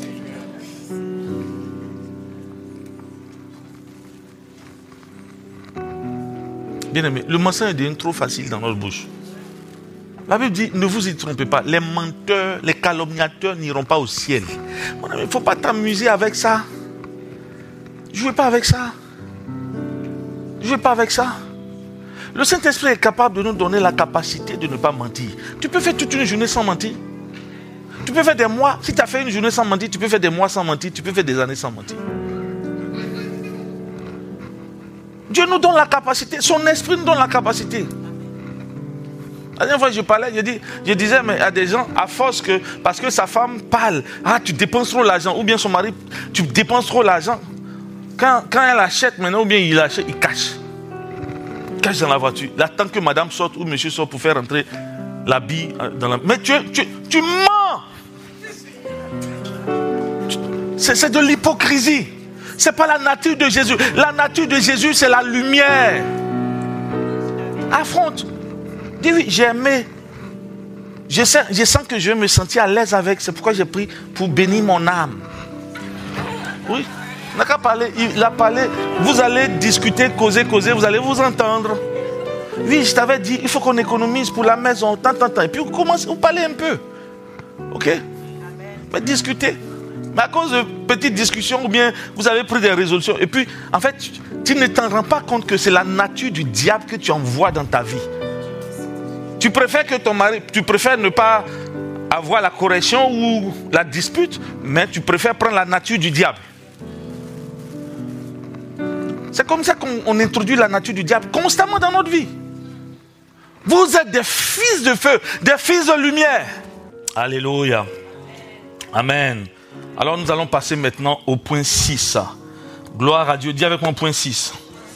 Bien aimé, le mensonge est devenu trop facile dans notre bouche. La Bible dit, ne vous y trompez pas. Les menteurs, les calomniateurs n'iront pas au ciel. Mon ami, il ne faut pas t'amuser avec ça. Ne jouez pas avec ça. Ne jouez pas avec ça. Le Saint-Esprit est capable de nous donner la capacité de ne pas mentir. Tu peux faire toute une journée sans mentir. Tu peux faire des mois. Si tu as fait une journée sans mentir, tu peux faire des mois sans mentir. Tu peux faire des années sans mentir. Dieu nous donne la capacité. Son esprit nous donne la capacité. La dernière fois je parlais, je, dis, je disais mais à des gens, à force que, parce que sa femme parle, ah tu dépenses trop l'argent, ou bien son mari, tu dépenses trop l'argent. Quand, quand elle achète maintenant, ou bien il achète, il cache. Il cache dans la voiture. Il attend que madame sorte ou monsieur sorte pour faire rentrer l'habit dans la... Mais tu, tu, tu mens. C'est, c'est de l'hypocrisie. Ce n'est pas la nature de Jésus. La nature de Jésus, c'est la lumière. Affronte. Dis oui, j'ai aimé. Je sens, je sens que je vais me sentir à l'aise avec. C'est pourquoi j'ai pris pour bénir mon âme. Oui. Il n'a qu'à parler. Il a parlé. Vous allez discuter, causer, causer. Vous allez vous entendre. Oui, je t'avais dit, il faut qu'on économise pour la maison. Tant, tant, tant. Et puis vous commencez, vous parlez un peu. Ok? Amen. Mais discutez. Mais à cause de petites discussions, ou bien vous avez pris des résolutions. Et puis, en fait, tu, tu ne t'en rends pas compte que c'est la nature du diable que tu envoies dans ta vie. Tu préfères que ton mari, tu préfères ne pas avoir la correction ou la dispute, mais tu préfères prendre la nature du diable. C'est comme ça qu'on on introduit la nature du diable constamment dans notre vie. Vous êtes des fils de feu, des fils de lumière. Alléluia. Amen. Alors nous allons passer maintenant au point six. Gloire à Dieu. Dis avec moi point six.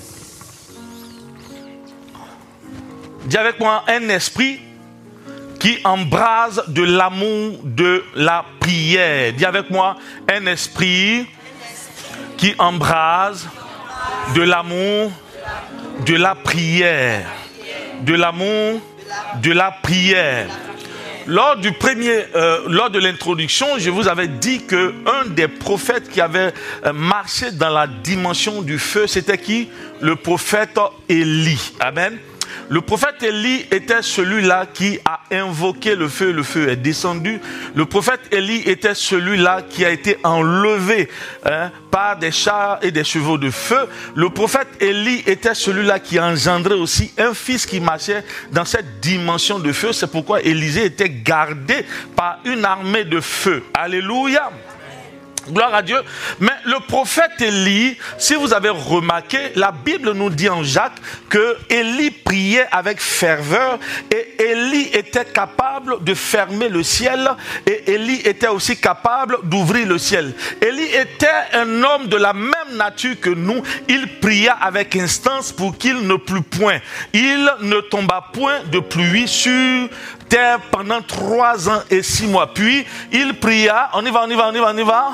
Dis avec moi un esprit qui embrase de l'amour de la prière. Dis avec moi un esprit qui embrase de l'amour de la prière. De l'amour de la prière. Lors du premier, euh, lors de l'introduction, je vous avais dit que un des prophètes qui avait marché dans la dimension du feu, c'était qui? Le prophète Élie. Amen. Le prophète Élie était celui-là qui a invoqué le feu, le feu est descendu. Le prophète Élie était celui-là qui a été enlevé hein, par des chars et des chevaux de feu. Le prophète Élie était celui-là qui a engendré aussi un fils qui marchait dans cette dimension de feu. C'est pourquoi Élisée était gardé par une armée de feu. Alléluia. Gloire à Dieu. Mais le prophète Élie, si vous avez remarqué, la Bible nous dit en Jacques que Élie priait avec ferveur et Élie était capable de fermer le ciel et Élie était aussi capable d'ouvrir le ciel. Élie était un homme de la même nature que nous. Il pria avec instance pour qu'il ne plût point. Il ne tomba point de pluie sur terre pendant trois ans et six mois. Puis il pria, on y va, on y va, on y va, on y va.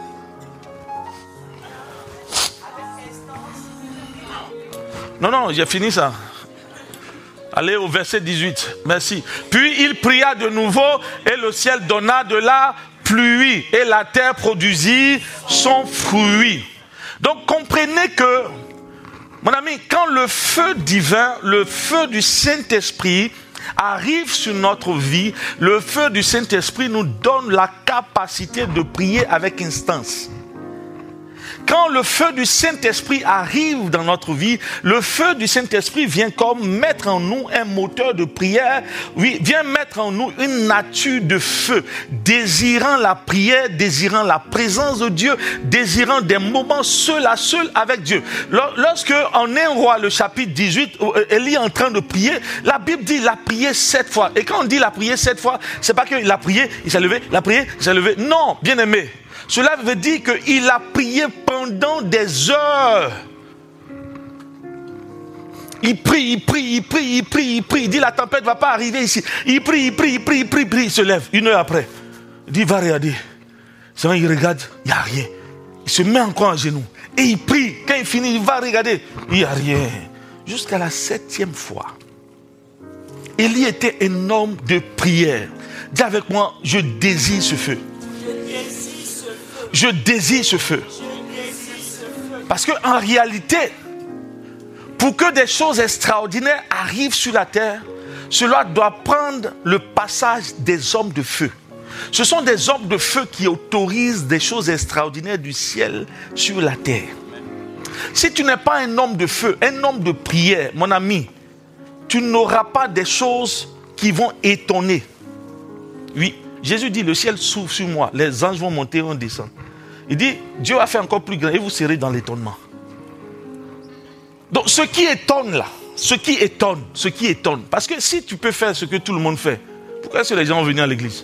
Non, non, j'ai fini ça. Allez au verset dix-huit. Merci. Puis il pria de nouveau et le ciel donna de la pluie et la terre produisit son fruit. Donc comprenez que, mon ami, quand le feu divin, le feu du Saint-Esprit arrive sur notre vie, le feu du Saint-Esprit nous donne la capacité de prier avec instance. Quand le feu du Saint-Esprit arrive dans notre vie, le feu du Saint-Esprit vient comme mettre en nous un moteur de prière, oui, vient mettre en nous une nature de feu, désirant la prière, désirant la présence de Dieu, désirant des moments seul à seul avec Dieu. Lorsque en un roi, le chapitre dix-huit, Élie est en train de prier, la Bible dit il a prié sept fois. Et quand on dit il a prié sept fois, c'est pas qu'il a prié, il s'est levé, il a prié, il s'est levé. Non, bien aimé. Cela veut dire qu'il a prié pendant des heures. Il prie, il prie, il prie, il prie, il prie. Il dit la tempête ne va pas arriver ici. Il prie, il prie, il prie, il prie, il prie. Il se lève une heure après. Il dit va regarder. Seulement il regarde, il n'y a rien. Il se met encore à genoux. Et il prie. Quand il finit, il va regarder. Il n'y a rien. Jusqu'à la septième fois. Élie était un homme de prière. Dis avec moi, je désire ce feu. Je désire ce feu. Parce qu'en réalité, pour que des choses extraordinaires arrivent sur la terre, cela doit prendre le passage des hommes de feu. Ce sont des hommes de feu qui autorisent des choses extraordinaires du ciel sur la terre. Si tu n'es pas un homme de feu, un homme de prière, mon ami, tu n'auras pas des choses qui vont étonner. Oui, Jésus dit, le ciel s'ouvre sur moi, les anges vont monter, vont descendre. Il dit, Dieu a fait encore plus grand et vous serez dans l'étonnement. Donc ce qui étonne là, ce qui étonne, ce qui étonne, parce que si tu peux faire ce que tout le monde fait, pourquoi est-ce que les gens vont venir à l'église?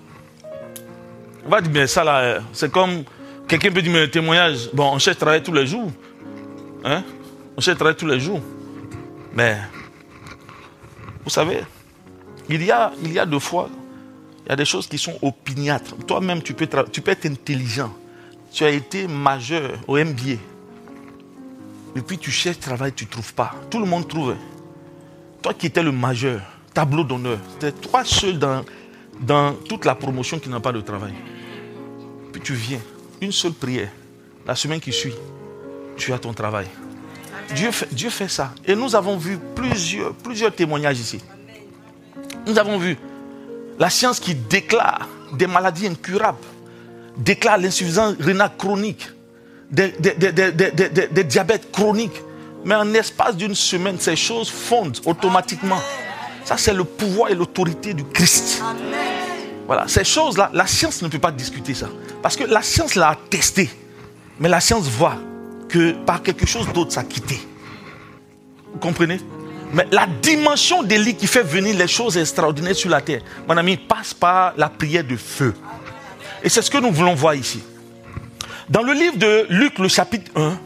On va dire, bien ça là, c'est comme, quelqu'un peut dire, mais le témoignage, bon, on cherche travail tous les jours. Hein? On cherche travail tous les jours. Mais, vous savez, il y a, il y a deux fois, il y a des choses qui sont opiniâtres. Toi-même, tu peux, tra- tu peux être intelligent. Tu as été majeur au M B A. Et puis tu cherches travail, tu ne trouves pas. Tout le monde trouve. Toi qui étais le majeur, tableau d'honneur, c'était toi seul dans, dans toute la promotion qui n'a pas de travail. Puis tu viens, une seule prière. La semaine qui suit, tu as ton travail. Dieu fait, Dieu fait ça. Et nous avons vu plusieurs, plusieurs témoignages ici. Nous avons vu la science qui déclare des maladies incurables, déclare l'insuffisance rénale chronique, des, des, des, des, des, des, des diabètes chroniques. Mais en l'espace d'une semaine, ces choses fondent automatiquement. Ça, c'est le pouvoir et l'autorité du Christ. Voilà, ces choses-là, la science ne peut pas discuter ça. Parce que la science l'a testé. Mais la science voit que par quelque chose d'autre, ça a quitté. Vous comprenez? Mais la dimension d'Élie qui fait venir les choses extraordinaires sur la terre, mon ami, passe par la prière de feu. Et c'est ce que nous voulons voir ici. Dans le livre de Luc, le chapitre un,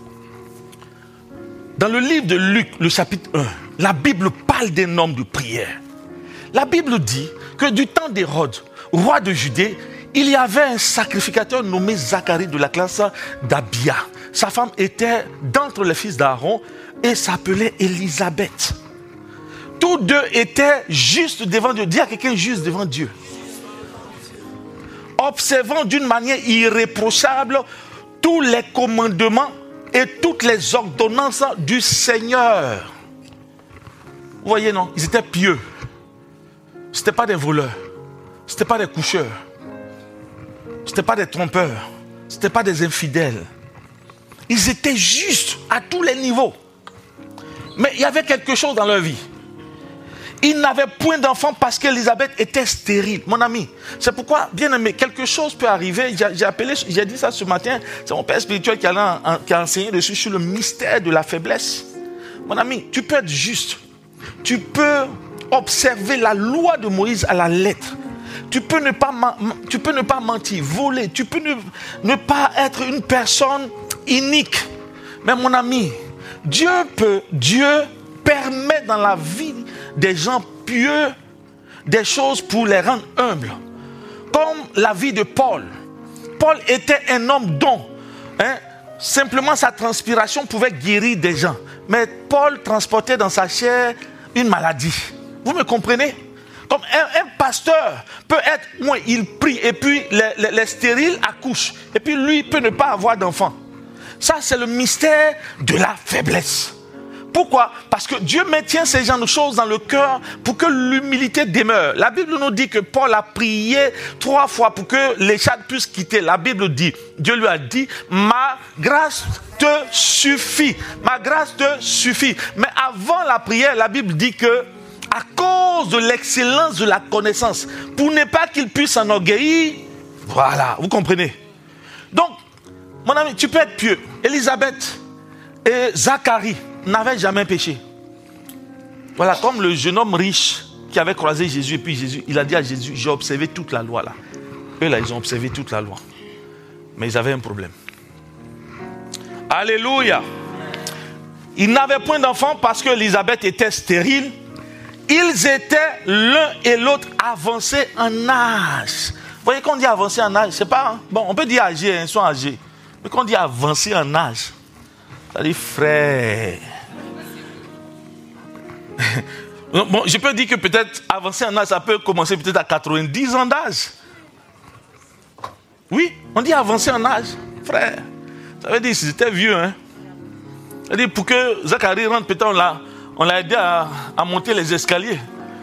dans le livre de Luc, le chapitre un, la Bible parle d'un homme de prière. La Bible dit que du temps d'Hérode, roi de Judée, il y avait un sacrificateur nommé Zacharie de la classe d'Abia. Sa femme était d'entre les fils d'Aaron et s'appelait Élisabeth. Tous deux étaient justes devant Dieu. Dis à quelqu'un juste devant Dieu. Observant d'une manière irréprochable tous les commandements et toutes les ordonnances du Seigneur. Vous voyez, non? Ils étaient pieux. Ce n'étaient pas des voleurs. Ce n'étaient pas des coucheurs. Ce n'étaient pas des trompeurs. Ce n'étaient pas des infidèles. Ils étaient justes à tous les niveaux. Mais il y avait quelque chose dans leur vie. Ils n'avaient point d'enfants parce qu'Élisabeth était stérile. Mon ami, c'est pourquoi, bien aimé, quelque chose peut arriver. J'ai, j'ai appelé, j'ai dit ça ce matin. C'est mon père spirituel qui a, qui a enseigné dessus sur le mystère de la faiblesse. Mon ami, tu peux être juste. Tu peux observer la loi de Moïse à la lettre. Tu peux ne pas, tu peux ne pas mentir, voler. Tu peux ne, ne pas être une personne inique. Mais mon ami, Dieu peut, Dieu permet dans la vie des gens pieux des choses pour les rendre humbles. Comme la vie de Paul. Paul était un homme dont hein, simplement sa transpiration pouvait guérir des gens. Mais Paul transportait dans sa chair une maladie. Vous me comprenez? Comme un, un pasteur peut être, moi, il prie et puis les, les, les stériles accouchent. Et puis lui peut ne pas avoir d'enfant. Ça, c'est le mystère de la faiblesse. Pourquoi? Parce que Dieu maintient ces genres de choses dans le cœur pour que l'humilité demeure. La Bible nous dit que Paul a prié trois fois pour que l'écharpe puisse quitter. La Bible dit, Dieu lui a dit, ma grâce te suffit. Ma grâce te suffit. Mais avant la prière, la Bible dit que à cause de l'excellence de la connaissance, pour ne pas qu'il puisse s'enorgueillir, voilà, vous comprenez. Donc, mon ami, tu peux être pieux. Élisabeth et Zacharie n'avaient jamais péché. Voilà, comme le jeune homme riche qui avait croisé Jésus, et puis Jésus, il a dit à Jésus, j'ai observé toute la loi là. Eux là, ils ont observé toute la loi. Mais ils avaient un problème. Alléluia. Ils n'avaient point d'enfant parce que Élisabeth était stérile. Ils étaient l'un et l'autre avancés en âge. Vous voyez, quand on dit avancé en âge, c'est pas... Bon, on peut dire âgé, hein, ils sont âgés. Mais quand on dit avancé en âge, ça dit frère. Bon, je peux dire que peut-être avancer en âge, ça peut commencer peut-être à quatre-vingt-dix ans d'âge. Oui, on dit avancer en âge, frère. Ça veut dire que c'était vieux, hein. Ça veut dire pour que Zacharie rentre, peut-être on l'a, on l'a aidé à, à monter les escaliers.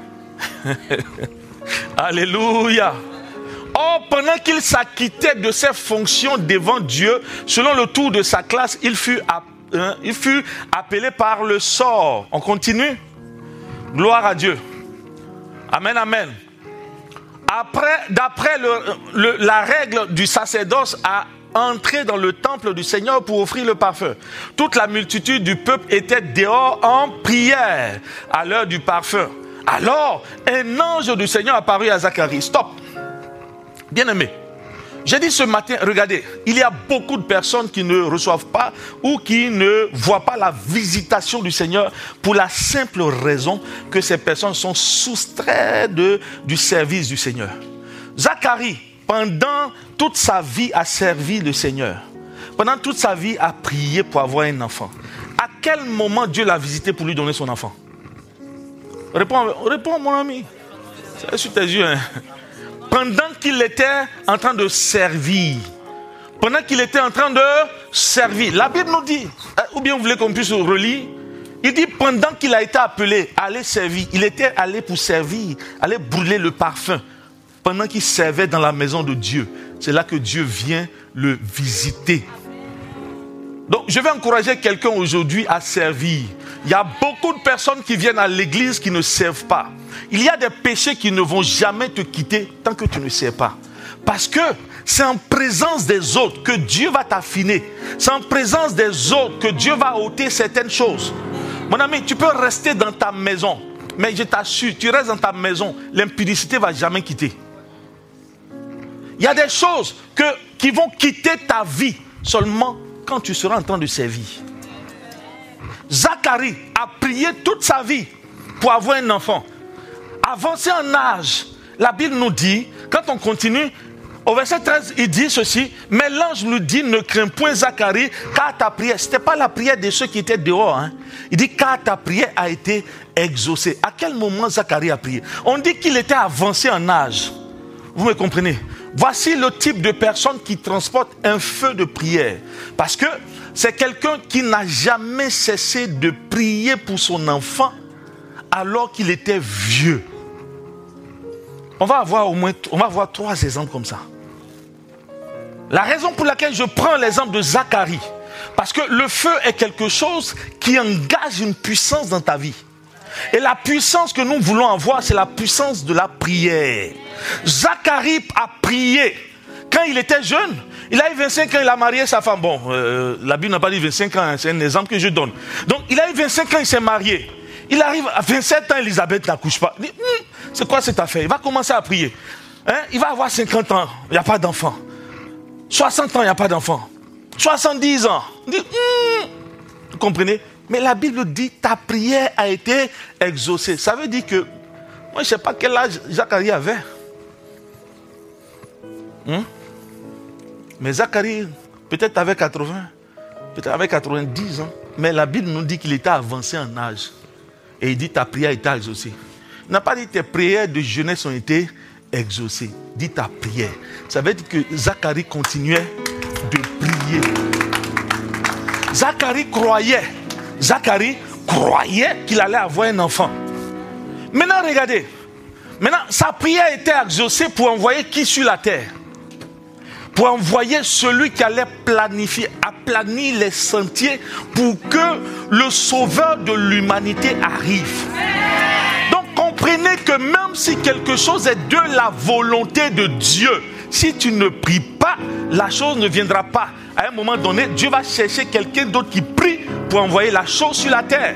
Alléluia. Or, pendant qu'il s'acquittait de ses fonctions devant Dieu, selon le tour de sa classe, il fut, hein, il fut appelé par le sort. On continue? Gloire à Dieu. Amen, amen. Après, d'après le, le, la règle du sacerdoce, à entrer dans le temple du Seigneur pour offrir le parfum. Toute la multitude du peuple était dehors en prière à l'heure du parfum. Alors, un ange du Seigneur apparut à Zacharie. Stop. Bien-aimé, j'ai dit ce matin, regardez, il y a beaucoup de personnes qui ne reçoivent pas ou qui ne voient pas la visitation du Seigneur pour la simple raison que ces personnes sont soustraites de, du service du Seigneur. Zacharie, pendant toute sa vie, a servi le Seigneur. Pendant toute sa vie, a prié pour avoir un enfant. À quel moment Dieu l'a visité pour lui donner son enfant? Réponds, réponds mon ami. C'est sur tes yeux, hein. Pendant qu'il était en train de servir. Pendant qu'il était en train de servir. La Bible nous dit, ou bien vous voulez qu'on puisse relire, il dit pendant qu'il a été appelé à aller servir, il était allé pour servir, aller brûler le parfum. Pendant qu'il servait dans la maison de Dieu. C'est là que Dieu vient le visiter. Donc je vais encourager quelqu'un aujourd'hui à servir. Il y a beaucoup de personnes qui viennent à l'église qui ne servent pas. Il y a des péchés qui ne vont jamais te quitter tant que tu ne sers pas. Parce que c'est en présence des autres que Dieu va t'affiner. C'est en présence des autres que Dieu va ôter certaines choses. Mon ami, tu peux rester dans ta maison. Mais je t'assure, tu restes dans ta maison, l'impudicité ne va jamais quitter. Il y a des choses que, qui vont quitter ta vie seulement quand tu seras en train de servir. Zacharie a prié toute sa vie pour avoir un enfant. Avancé en âge, la Bible nous dit, quand on continue, au verset treize, il dit ceci, mais l'ange nous dit, ne crains point Zacharie, car ta prière, ce n'était pas la prière de ceux qui étaient dehors. Hein. Il dit, car ta prière a été exaucée. À quel moment Zacharie a prié? On dit qu'il était avancé en âge. Vous me comprenez? Voici le type de personne qui transporte un feu de prière. Parce que c'est quelqu'un qui n'a jamais cessé de prier pour son enfant alors qu'il était vieux. On va avoir au moins, on va avoir trois exemples comme ça. La raison pour laquelle je prends l'exemple de Zacharie, parce que le feu est quelque chose qui engage une puissance dans ta vie. Et la puissance que nous voulons avoir, c'est la puissance de la prière. Zacharie a prié. Quand il était jeune, il a eu vingt-cinq ans, il a marié sa femme. Bon, euh, la Bible n'a pas dit vingt-cinq ans, c'est un exemple que je donne. Donc, il a eu vingt-cinq ans, il s'est marié. Il arrive à vingt-sept ans, Élisabeth n'accouche pas. Il dit, hm, c'est quoi cette affaire? Il va commencer à prier. Hein? Il va avoir cinquante ans, il n'y a pas d'enfant. soixante ans, il n'y a pas d'enfant. soixante-dix ans. Il dit, hm, vous comprenez? Mais la Bible dit, ta prière a été exaucée. Ça veut dire que, moi je ne sais pas quel âge Zacharie avait. Hum? Mais Zacharie, peut-être avait quatre-vingts, peut-être avait quatre-vingt-dix ans. Mais la Bible nous dit qu'il était avancé en âge. Et il dit, ta prière a été exaucée. Il n'a pas dit, tes prières de jeunesse ont été exaucées. Il dit, ta prière. Ça veut dire que Zacharie continuait de prier. Zacharie croyait. Zacharie croyait qu'il allait avoir un enfant. Maintenant, regardez. Maintenant, sa prière était exaucée pour envoyer qui sur la terre? Pour envoyer celui qui allait planifier, aplanir les sentiers pour que le sauveur de l'humanité arrive. Donc, comprenez que même si quelque chose est de la volonté de Dieu, si tu ne pries pas, la chose ne viendra pas. À un moment donné, Dieu va chercher quelqu'un d'autre qui prie pour envoyer la chose sur la terre.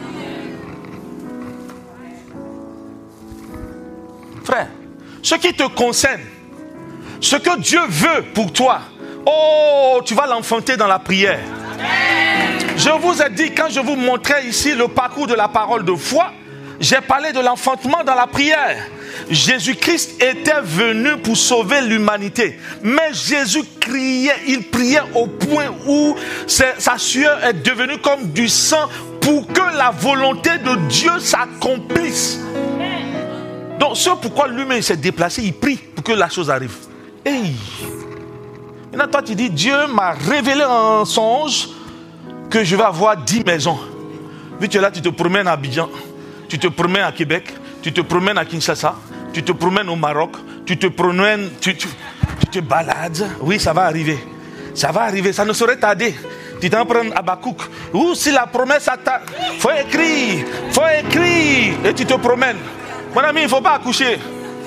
Frère, ce qui te concerne, ce que Dieu veut pour toi, oh, tu vas l'enfanter dans la prière. Je vous ai dit, quand je vous montrais ici le parcours de la parole de foi, j'ai parlé de l'enfantement dans la prière. Jésus-Christ était venu pour sauver l'humanité. Mais Jésus criait, il priait au point où sa sueur est devenue comme du sang pour que la volonté de Dieu s'accomplisse. Donc, c'est pourquoi lui-même s'est déplacé, il prie pour que la chose arrive. Hey. Maintenant, toi, tu dis, Dieu m'a révélé en songe que je vais avoir dix maisons. Vu que tu es là, tu te promènes à Abidjan, tu te promènes à Québec, tu te promènes à Kinshasa, tu te promènes au Maroc, tu te promènes, tu, tu, tu te balades. Oui, ça va arriver. Ça va arriver, ça ne saurait tarder. Tu t'en prends Habakkuk. Ou si la promesse attend, il faut écrire, il faut écrire. Et tu te promènes. Mon ami, il ne faut pas accoucher.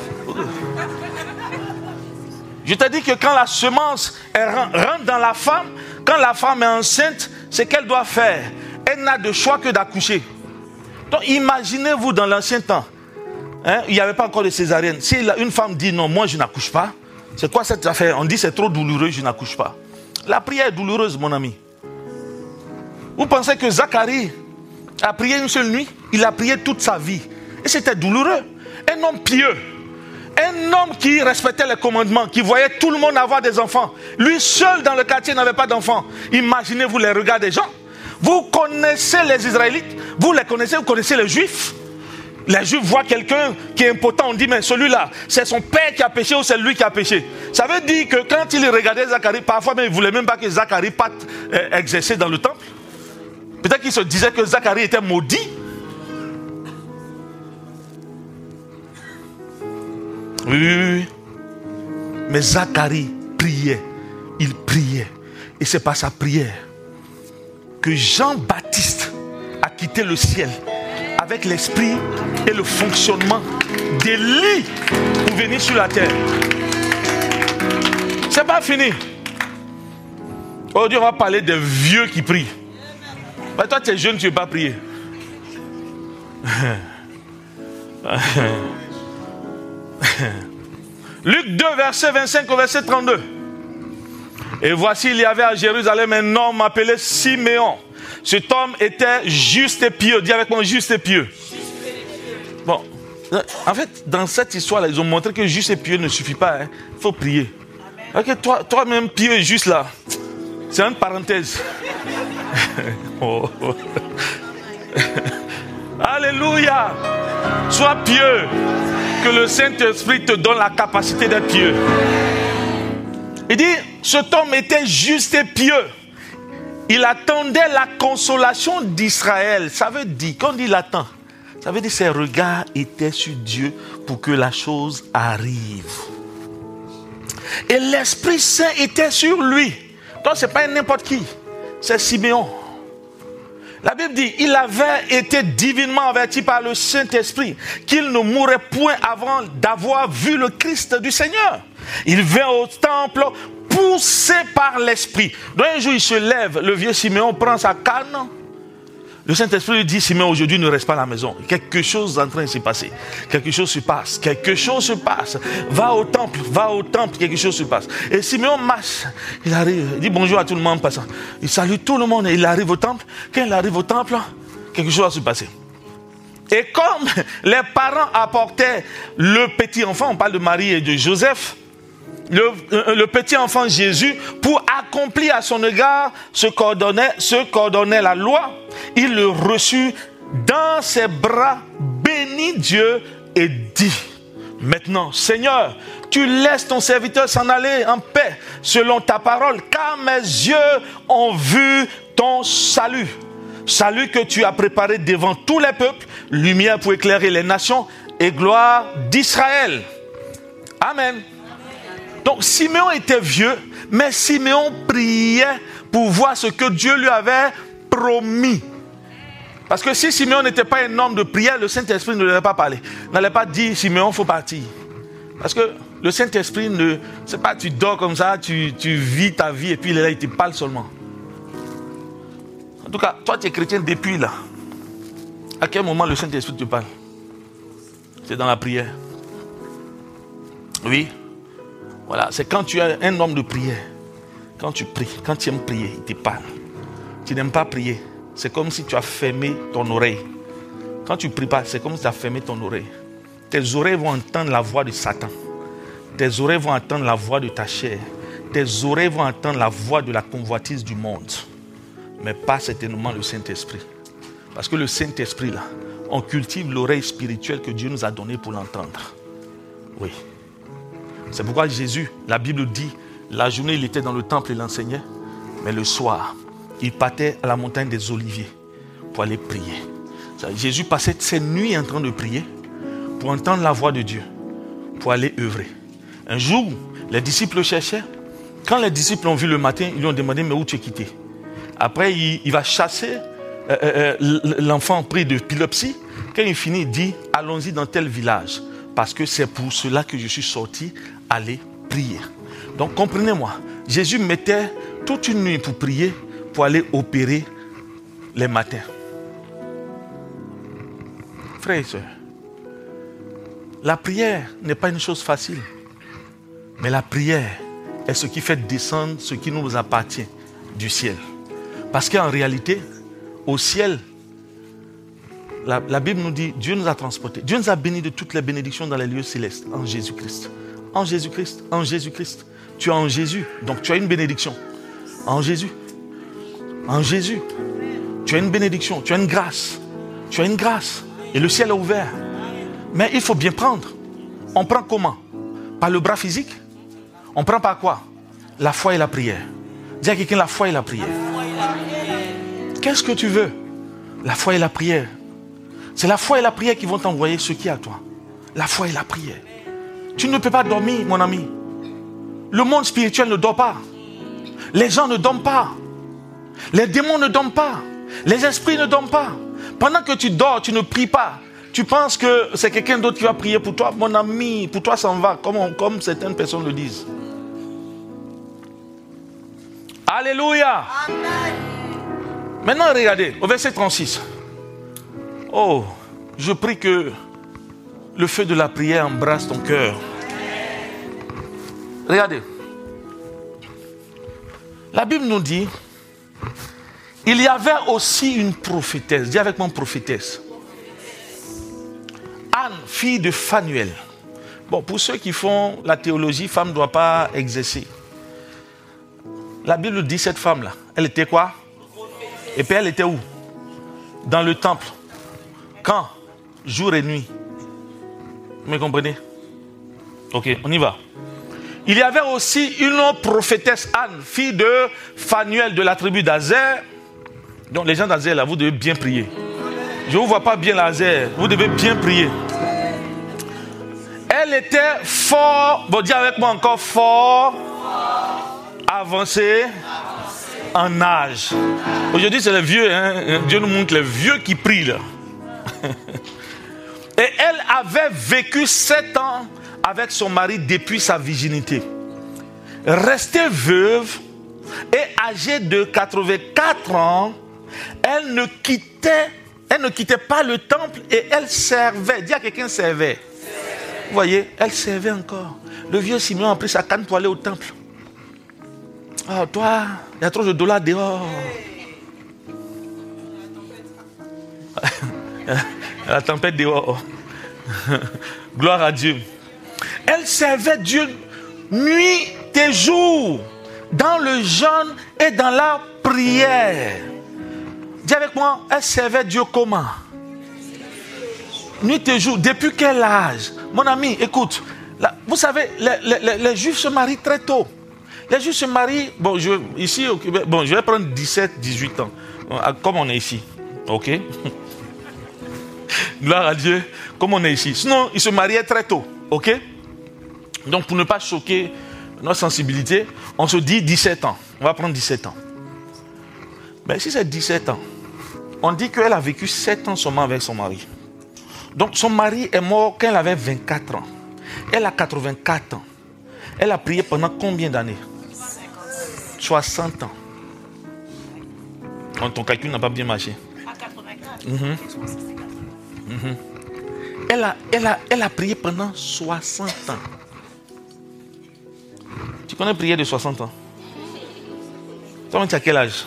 Je te dis que quand la semence elle rentre dans la femme, quand la femme est enceinte, c'est qu'elle doit faire. Elle n'a de choix que d'accoucher. Donc imaginez-vous dans l'ancien temps, hein, il n'y avait pas encore de césarienne. Si une femme dit non, moi je n'accouche pas, c'est quoi cette affaire? On dit c'est trop douloureux, je n'accouche pas. La prière est douloureuse, mon ami. Vous pensez que Zacharie a prié une seule nuit? Il a prié toute sa vie. Et c'était douloureux. Un homme pieux. Un homme qui respectait les commandements, qui voyait tout le monde avoir des enfants. Lui seul dans le quartier n'avait pas d'enfants. Imaginez-vous les regards des gens. Vous connaissez les Israélites, vous les connaissez, vous connaissez les Juifs. Les Juifs voient quelqu'un qui est impotent, on dit mais celui-là, c'est son père qui a péché ou c'est lui qui a péché. Ça veut dire que quand il regardait Zacharie, parfois même il ne voulait même pas que Zacharie parte euh, exercer dans le temple. Peut-être qu'il se disait que Zacharie était maudit. Oui, oui, oui. Mais Zacharie priait. Il priait. Et c'est par sa prière que Jean-Baptiste a quitté le ciel avec l'esprit et le fonctionnement d'Élie pour venir sur la terre. C'est pas fini. Aujourd'hui, on va parler des vieux qui prient. Mais toi, tu es jeune, tu ne veux pas prier. Luc deux, verset vingt-cinq au verset trente-deux. Et voici, il y avait à Jérusalem un homme appelé Siméon. Cet homme était juste et pieux. Dis avec moi, juste et pieux. Bon, en fait, dans cette histoire-là, ils ont montré que juste et pieux ne suffit pas. Il hein. faut prier. Ok, toi, toi-même, pieux et juste là, c'est une parenthèse. Oh. Alléluia. Sois pieux. Que le Saint-Esprit te donne la capacité d'être pieux. Il dit, cet homme était juste et pieux. Il attendait la consolation d'Israël. Ça veut dire, quand on dit il attend, ça veut dire que ses regards étaient sur Dieu pour que la chose arrive. Et l'Esprit Saint était sur lui. Donc ce n'est pas n'importe qui, c'est Siméon. La Bible dit, il avait été divinement averti par le Saint-Esprit qu'il ne mourrait point avant d'avoir vu le Christ du Seigneur. Il vint au temple poussé par l'Esprit. Donc un jour il se lève, le vieux Siméon prend sa canne. Le Saint-Esprit lui dit, Siméon, aujourd'hui ne reste pas à la maison. Quelque chose est en train de se passer. Quelque chose se passe. Quelque chose se passe. Va au temple, va au temple, quelque chose se passe. Et Siméon marche. Il arrive, il dit bonjour à tout le monde passant. Il salue tout le monde et il arrive au temple. Quand il arrive au temple, quelque chose va se passer. Et comme les parents apportaient le petit enfant, on parle de Marie et de Joseph, Le, le petit enfant Jésus, pour accomplir à son égard ce qu'ordonnait, ce qu'ordonnait la loi, il le reçut dans ses bras, bénit Dieu et dit, maintenant, Seigneur, tu laisses ton serviteur s'en aller en paix selon ta parole, car mes yeux ont vu ton salut. Salut que tu as préparé devant tous les peuples, lumière pour éclairer les nations et gloire d'Israël. Amen. Donc Siméon était vieux, mais Siméon priait pour voir ce que Dieu lui avait promis. Parce que si Siméon n'était pas un homme de prière, le Saint-Esprit ne lui aurait pas parlé. N'allait pas dire, Siméon, il faut partir. Parce que le Saint-Esprit, ne, c'est pas tu dors comme ça, tu, tu vis ta vie et puis il est là, il te parle seulement. En tout cas, toi tu es chrétien depuis là. À quel moment le Saint-Esprit te parle? C'est dans la prière. Oui. Voilà, c'est quand tu es un homme de prière. Quand tu pries, quand tu aimes prier, il te parle. Tu n'aimes pas prier. C'est comme si tu as fermé ton oreille. Quand tu ne pries pas, c'est comme si tu as fermé ton oreille. Tes oreilles vont entendre la voix de Satan. Tes oreilles vont entendre la voix de ta chair. Tes oreilles vont entendre la voix de la convoitise du monde. Mais pas certainement le Saint-Esprit. Parce que le Saint-Esprit, là, on cultive l'oreille spirituelle que Dieu nous a donnée pour l'entendre. Oui. C'est pourquoi Jésus, la Bible dit, la journée il était dans le temple et il enseignait. Mais le soir, il partait à la montagne des Oliviers pour aller prier. Jésus passait ses nuits en train de prier pour entendre la voix de Dieu, pour aller œuvrer. Un jour, les disciples le cherchaient. Quand les disciples l'ont vu le matin, ils lui ont demandé, mais où tu es quitté? Après, il, il va chasser euh, euh, l'enfant pris d'épilepsie. Quand il finit, il dit, allons-y dans tel village. Parce que c'est pour cela que je suis sorti, aller prier. Donc, comprenez-moi, Jésus mettait toute une nuit pour prier, pour aller opérer les matins. Frères et sœurs, la prière n'est pas une chose facile. Mais la prière est ce qui fait descendre ce qui nous appartient du ciel. Parce qu'en réalité, au ciel, la, la Bible nous dit, Dieu nous a transportés. Dieu nous a bénis de toutes les bénédictions dans les lieux célestes, en Jésus-Christ. En Jésus-Christ, en Jésus-Christ. Tu es en Jésus, donc tu as une bénédiction. En Jésus. En Jésus. Tu as une bénédiction, tu as une grâce. Tu as une grâce. Et le ciel est ouvert. Mais il faut bien prendre. On prend comment? Par le bras physique? On prend par quoi? La foi et la prière. Dis à quelqu'un la foi et la prière. Qu'est-ce que tu veux? La foi et la prière. C'est la foi et la prière qui vont t'envoyer ce qui est à toi. La foi et la prière. Tu ne peux pas dormir, mon ami. Le monde spirituel ne dort pas. Les gens ne dorment pas. Les démons ne dorment pas. Les esprits ne dorment pas. Pendant que tu dors, tu ne pries pas. Tu penses que c'est quelqu'un d'autre qui va prier pour toi. Mon ami, pour toi ça en va, comme, on, comme certaines personnes le disent. Alléluia. Amen. Maintenant, regardez, au verset trente-six. Oh, je prie que le feu de la prière embrasse ton cœur. Regardez. La Bible nous dit, il y avait aussi une prophétesse. Dis avec moi prophétesse. Anne, fille de Phanuel. Bon, pour ceux qui font la théologie, femme ne doit pas exercer. La Bible dit cette femme-là, elle était quoi? Et puis elle était où? Dans le temple. Quand? Jour et nuit. Vous me comprenez? Ok, on y va. Il y avait aussi une autre prophétesse Anne, fille de Phanuel de la tribu d'Azer. Donc les gens d'Azer, là, vous devez bien prier. Je ne vous vois pas bien l'Azer, vous devez bien prier. Elle était fort, bon, dis avec moi encore, fort, avancée en âge. Aujourd'hui, c'est les vieux, hein? Dieu nous montre les vieux qui prient, là. Et elle avait vécu sept ans avec son mari depuis sa virginité. Restée veuve et âgée de quatre-vingt-quatre ans, elle ne quittait, elle ne quittait pas le temple et elle servait. Dis à quelqu'un servait. Vous voyez, elle servait encore. Le vieux Simeon a pris sa canne pour aller au temple. Oh, toi, il y a trop de dollars dehors. La tempête dehors. Gloire à Dieu. Elle servait Dieu nuit et jour, dans le jeûne et dans la prière. Dis avec moi, elle servait Dieu comment? Nuit et jour. Depuis quel âge? Mon ami, écoute. Là, vous savez, les, les, les Juifs se marient très tôt. Les Juifs se marient, bon, je, ici au Québec, bon, je vais prendre dix-sept, dix-huit ans, comme on est ici. Ok? Gloire à Dieu, comme on est ici. Sinon, il se mariait très tôt. Ok? Donc, pour ne pas choquer notre sensibilité, on se dit dix-sept ans. On va prendre dix-sept ans. Mais si c'est dix-sept ans, on dit qu'elle a vécu sept ans seulement avec son mari. Donc, son mari est mort quand elle avait vingt-quatre ans. Elle a quatre-vingt-quatre ans. Elle a prié pendant combien d'années? soixante ans. Oh, ton calcul n'a pas bien marché. À quatre-vingt-quatre. Mm-hmm. Mm-hmm. Elle, a, elle, a, elle a prié pendant soixante ans. Tu connais prier de soixante ans? Toi, tu as quel âge?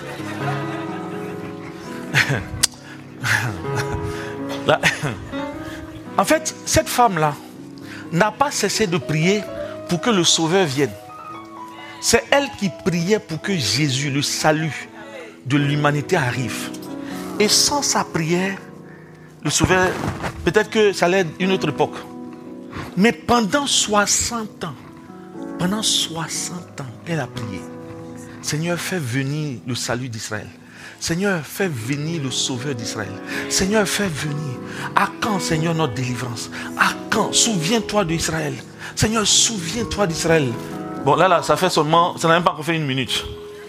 Là, en fait, cette femme-là n'a pas cessé de prier pour que le Sauveur vienne. C'est elle qui priait pour que Jésus, le salut de l'humanité, arrive. Et sans sa prière, le Sauveur, peut-être que ça allait être une autre époque. Mais pendant soixante ans, pendant soixante ans, elle a prié. Seigneur, fais venir le salut d'Israël. Seigneur, fais venir le Sauveur d'Israël. Seigneur, fais venir. À quand, Seigneur, notre délivrance? À quand? Souviens-toi d'Israël. Seigneur, souviens-toi d'Israël. Bon, là, là, ça fait seulement, ça n'a même pas encore fait une minute.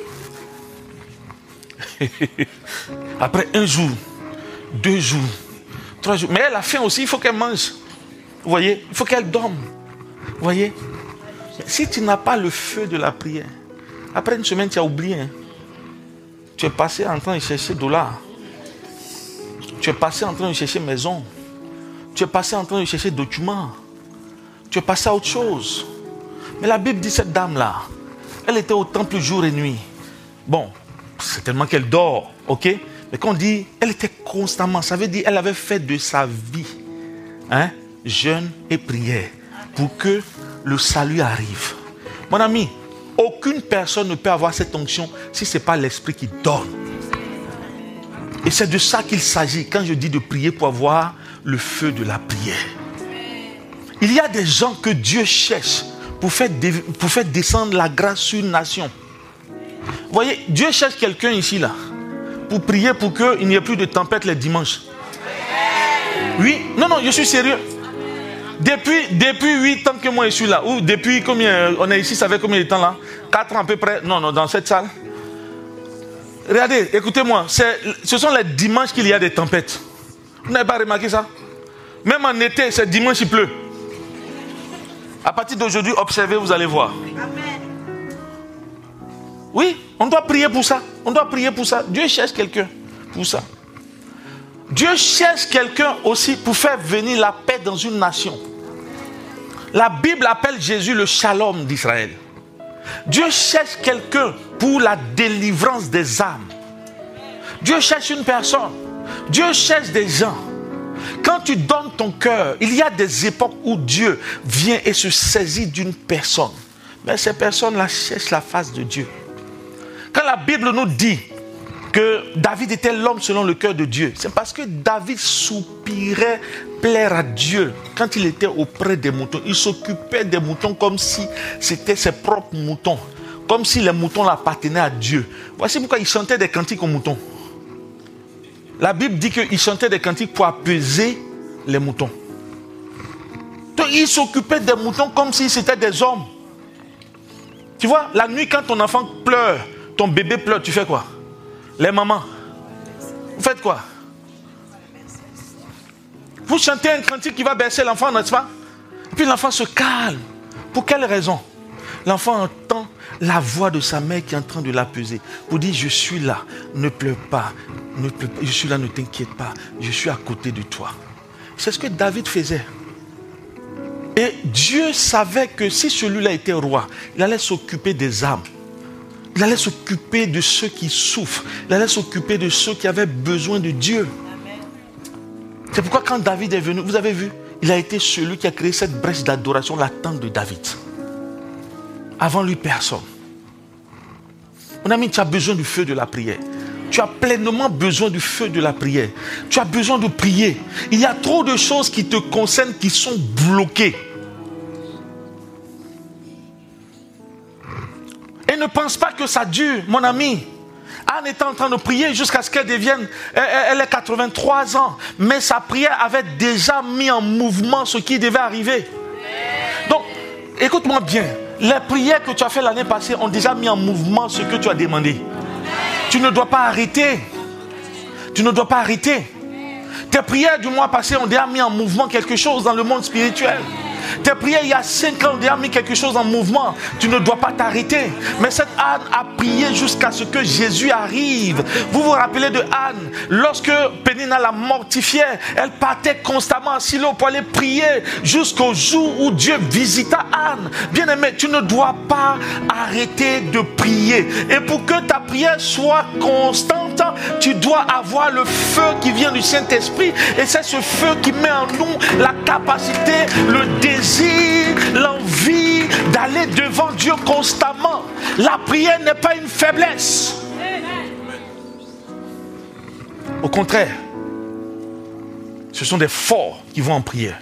Après un jour, deux jours, trois jours. Mais elle a faim aussi, il faut qu'elle mange. Vous voyez? Il faut qu'elle dorme. Vous voyez? Si tu n'as pas le feu de la prière, après une semaine, tu as oublié. Hein? Tu es passé en train de chercher dollars. Tu es passé en train de chercher maison. Tu es passé en train de chercher documents. Tu es passé à autre chose. Mais la Bible dit cette dame-là, elle était au temple jour et nuit. Bon, c'est tellement qu'elle dort, ok? Mais quand on dit, elle était constamment, ça veut dire, elle avait fait de sa vie, hein, jeûne et prière, pour que le salut arrive. Mon ami, aucune personne ne peut avoir cette onction si ce n'est pas l'Esprit qui donne. Et c'est de ça qu'il s'agit quand je dis de prier pour avoir le feu de la prière. Il y a des gens que Dieu cherche pour faire, pour faire descendre la grâce sur une nation. Vous voyez, Dieu cherche quelqu'un ici, là, pour prier pour qu'il n'y ait plus de tempête les dimanches. Oui, non, non, je suis sérieux. Depuis, depuis huit ans que moi je suis là, ou depuis combien, on est ici, ça fait combien de temps là? quatre ans à peu près, non, non, dans cette salle. Regardez, écoutez-moi, c'est, ce sont les dimanches qu'il y a des tempêtes. Vous n'avez pas remarqué ça? Même en été, c'est dimanche il pleut. À partir d'aujourd'hui, observez, vous allez voir. Amen. Oui, on doit prier pour ça. On doit prier pour ça. Dieu cherche quelqu'un pour ça. Dieu cherche quelqu'un aussi pour faire venir la paix dans une nation. La Bible appelle Jésus le shalom d'Israël. Dieu cherche quelqu'un pour la délivrance des âmes. Dieu cherche une personne. Dieu cherche des gens. Quand tu donnes ton cœur, il y a des époques où Dieu vient et se saisit d'une personne. Mais ces personnes-là cherchent la face de Dieu. Quand la Bible nous dit que David était l'homme selon le cœur de Dieu, c'est parce que David soupirait plaire à Dieu quand il était auprès des moutons. Il s'occupait des moutons comme si c'était ses propres moutons, comme si les moutons l'appartenaient à Dieu. Voici pourquoi il chantait des cantiques aux moutons. La Bible dit qu'il chantait des cantiques pour apaiser les moutons. Donc il s'occupait des moutons comme si c'était des hommes. Tu vois, la nuit quand ton enfant pleure, ton bébé pleure, tu fais quoi? Les mamans, vous faites quoi? Vous chantez un cantique qui va bercer l'enfant, n'est-ce pas? Et puis l'enfant se calme. Pour quelle raison? L'enfant entend la voix de sa mère qui est en train de l'apaiser. Pour dire, je suis là, ne pleure pas, ne pleure pas, je suis là, ne t'inquiète pas, je suis à côté de toi. C'est ce que David faisait. Et Dieu savait que si celui-là était roi, il allait s'occuper des âmes. Il allait s'occuper de ceux qui souffrent. Il allait s'occuper de ceux qui avaient besoin de Dieu. Amen. C'est pourquoi quand David est venu, vous avez vu, il a été celui qui a créé cette brèche d'adoration, la tente de David. Avant lui, personne. Mon ami, tu as besoin du feu de la prière. Tu as pleinement besoin du feu de la prière. Tu as besoin de prier. Il y a trop de choses qui te concernent qui sont bloquées. Et ne pense pas que ça dure, mon ami. Anne était en train de prier jusqu'à ce qu'elle devienne, elle, elle ait quatre-vingt-trois ans. Mais sa prière avait déjà mis en mouvement ce qui devait arriver. Donc, écoute-moi bien. Les prières que tu as fait l'année passée ont déjà mis en mouvement ce que tu as demandé. Tu ne dois pas arrêter. Tu ne dois pas arrêter. Tes prières du mois passé ont déjà mis en mouvement quelque chose dans le monde spirituel. Tes prières il y a cinq ans ont déjà mis quelque chose en mouvement. Tu ne dois pas t'arrêter. Mais cette Anne a prié jusqu'à ce que Jésus arrive. Vous vous rappelez de Anne? Lorsque Pénina la mortifiait, elle partait constamment à Silo pour aller prier jusqu'au jour où Dieu visita Anne. Bien-aimé, tu ne dois pas arrêter de prier. Et pour que ta prière soit constante, tu dois avoir le feu qui vient du Saint-Esprit. Et c'est ce feu qui met en nous la capacité, le désir, l'envie d'aller devant Dieu constamment. La prière n'est pas une faiblesse. Au contraire, ce sont des forts qui vont en prière.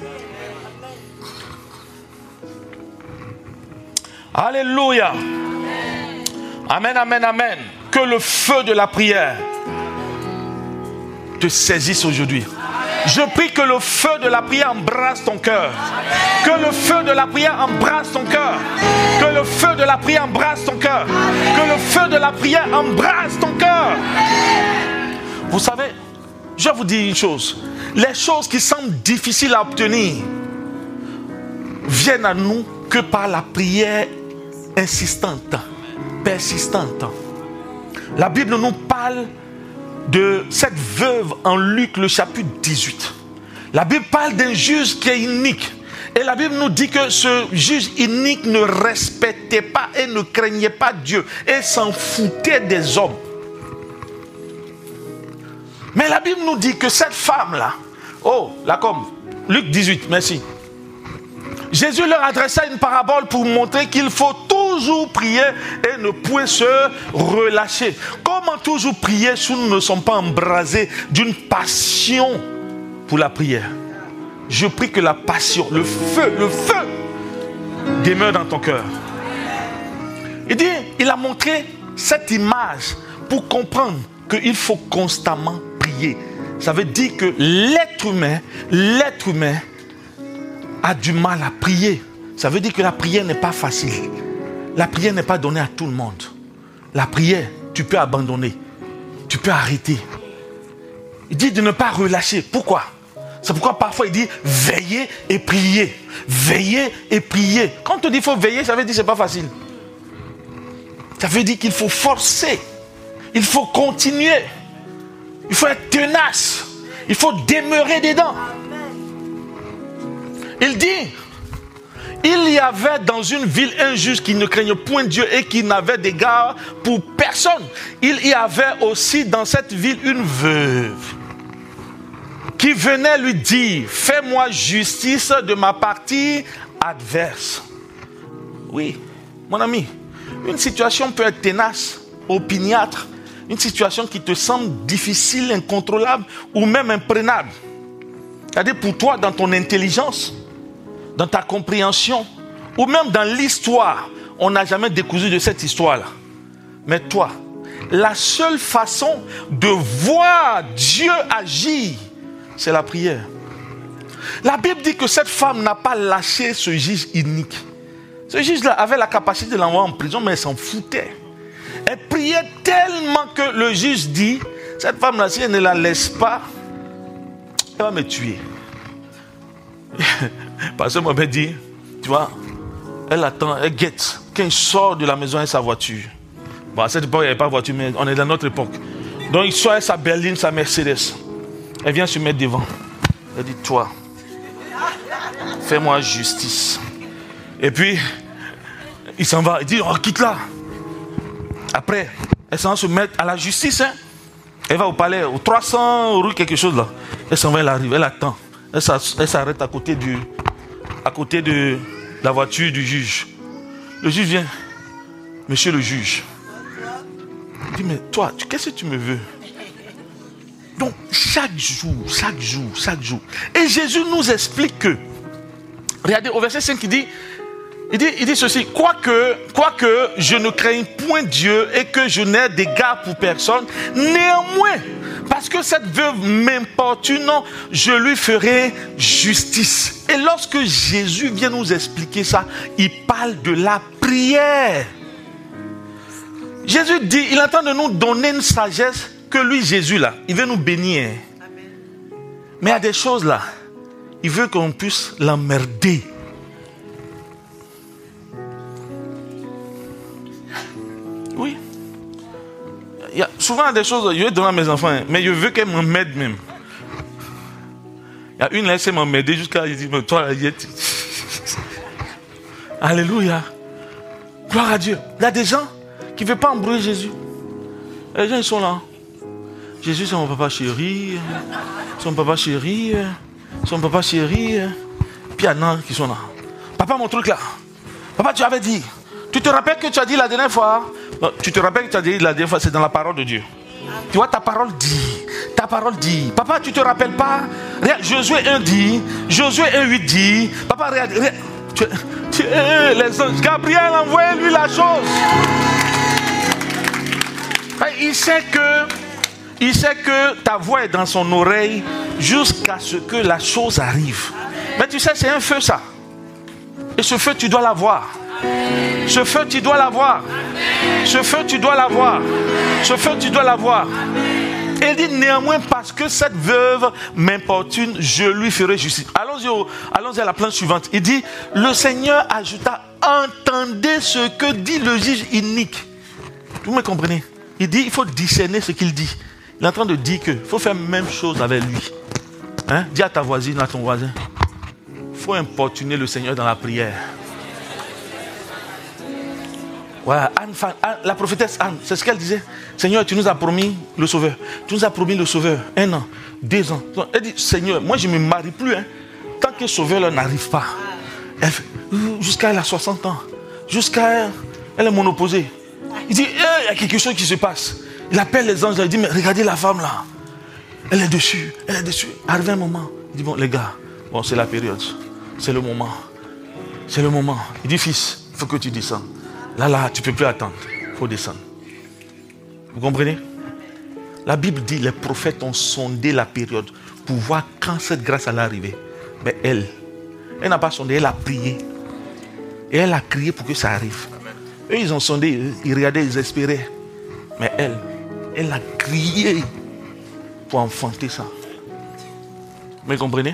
Alléluia. Amen, amen, amen. Que le feu de la prière te saisisse aujourd'hui. Je prie que le feu de la prière embrasse ton cœur. Que le feu de la prière embrasse ton cœur. Que le feu de la prière embrasse ton cœur. Que le feu de la prière embrasse ton cœur. Vous savez, je vais vous dire une chose. Les choses qui semblent difficiles à obtenir viennent à nous que par la prière insistante, persistante. La Bible nous parle de cette veuve en Luc le chapitre dix-huit. La Bible parle d'un juge qui est inique. Et la Bible nous dit que ce juge inique ne respectait pas et ne craignait pas Dieu. Et s'en foutait des hommes. Mais la Bible nous dit que cette femme-là, oh, la com, Luc dix-huit, merci. Jésus leur adressa une parabole pour montrer qu'il faut toujours prier et ne point se relâcher. Comment toujours prier si nous ne sommes pas embrasés d'une passion pour la prière? Je prie que la passion, le feu, le feu demeure dans ton cœur. Il dit, il a montré cette image pour comprendre qu'il faut constamment prier. Ça veut dire que l'être humain, l'être humain a du mal à prier. Ça veut dire que la prière n'est pas facile. La prière n'est pas donnée à tout le monde. La prière, tu peux abandonner. Tu peux arrêter. Il dit de ne pas relâcher. Pourquoi? C'est pourquoi parfois il dit veillez et priez. Veillez et priez. Quand on te dit qu'il faut veiller, ça veut dire que ce n'est pas facile. Ça veut dire qu'il faut forcer. Il faut continuer. Il faut être tenace. Il faut demeurer dedans. Il dit, il y avait dans une ville un juge qui ne craignait point Dieu et qui n'avait d'égard pour personne. Il y avait aussi dans cette ville une veuve qui venait lui dire, fais-moi justice de ma partie adverse. Oui, mon ami, une situation peut être tenace, opiniâtre, une situation qui te semble difficile, incontrôlable ou même imprenable. C'est-à-dire pour toi, dans ton intelligence, dans ta compréhension, ou même dans l'histoire, on n'a jamais décousu de cette histoire-là. Mais toi, la seule façon de voir Dieu agir, c'est la prière. La Bible dit que cette femme n'a pas lâché ce juge inique. Ce juge-là avait la capacité de l'envoyer en prison, mais elle s'en foutait. Elle priait tellement que le juge dit, cette femme-là, si elle ne la laisse pas, elle va me tuer. Pasteur Mohamed dit, tu vois, elle attend, elle guette. Quand il sort de la maison avec sa voiture. Bon, à cette époque, il n'y avait pas de voiture, mais on est dans notre époque. Donc, il sort avec sa berline, sa Mercedes. Elle vient se mettre devant. Elle dit, toi, fais-moi justice. Et puis, il s'en va. Il dit, oh, quitte-la. Après, elle s'en va se mettre à la justice. Hein. Elle va au palais, au trois cents rue quelque chose là. Elle s'en va, elle arrive, elle attend. Elle s'arrête à côté du, à côté de la voiture du juge. Le juge vient. Monsieur le juge. Il dit, mais toi, qu'est-ce que tu me veux? Donc, chaque jour, chaque jour, chaque jour. Et Jésus nous explique que, regardez, au verset cinq, il dit, Il dit, il dit ceci, quoique, quoique je ne craigne point Dieu et que je n'ai d'égard pour personne, néanmoins, parce que cette veuve m'importune, je lui ferai justice. Et lorsque Jésus vient nous expliquer ça, il parle de la prière. Jésus dit, il est en train de nous donner une sagesse que lui, Jésus, là, il veut nous bénir. Mais il y a des choses là, il veut qu'on puisse l'emmerder. Oui. Il y a souvent des choses, je vais donner à mes enfants, mais je veux qu'elles m'emmerdent même. Il y a une là, elle sait m'emmerder jusqu'à dire, mais toi, là, alléluia. Gloire à Dieu. Il y a des gens qui ne veulent pas embrouiller Jésus. Et les gens, ils sont là. Jésus, c'est mon papa chéri. Son papa chéri. Son papa chéri. Puis il y en a qui sont là. Papa, mon truc là. Papa, tu avais dit. Tu te rappelles que tu as dit la dernière fois? Non, tu te rappelles que tu as dit la dernière fois, c'est dans la parole de Dieu. Tu vois, ta parole dit. Ta parole dit. Papa, tu te rappelles pas? Regarde, Josué un dit. Josué un huit dit. Papa, regarde. regarde tu, tu, les anges. Gabriel, envoyez-lui la chose. Il sait que, il sait que ta voix est dans son oreille jusqu'à ce que la chose arrive. Mais tu sais, c'est un feu ça. Et ce feu, tu dois l'avoir. Ce feu, tu dois l'avoir. Ce feu, tu dois l'avoir. Ce feu, tu dois l'avoir. Et il dit néanmoins, parce que cette veuve m'importune, je lui ferai justice. Allons-y, au, allons-y à la planche suivante. Il dit, le Seigneur ajouta, entendez ce que dit le juge inique. Vous me comprenez? Il dit, il faut discerner ce qu'il dit. Il est en train de dire qu'il faut faire la même chose avec lui. Hein? Dis à ta voisine, à ton voisin, il faut importuner le Seigneur dans la prière. Ouais, Anne, Anne, la prophétesse Anne, c'est ce qu'elle disait. Seigneur, tu nous as promis le sauveur. Tu nous as promis le sauveur. Un an, deux ans. Elle dit, Seigneur, moi je ne me marie plus. Hein, tant que le sauveur n'arrive pas. Elle fait, jusqu'à elle a soixante ans. Jusqu'à elle, elle est mon opposée. Il dit, il y a quelque chose qui se passe. Il appelle les anges, il dit, mais regardez la femme là. Elle est dessus, elle est dessus. Arrive un moment. Il dit, bon les gars, bon c'est la période. C'est le moment. C'est le moment. Il dit, fils, il faut que tu descendes. Là, là, tu ne peux plus attendre. Il faut descendre. Vous comprenez? La Bible dit, les prophètes ont sondé la période pour voir quand cette grâce allait arriver. Mais elle, elle n'a pas sondé, elle a prié. Et elle a crié pour que ça arrive. Eux, ils ont sondé, ils regardaient, ils espéraient. Mais elle, elle a crié pour enfanter ça. Vous me comprenez?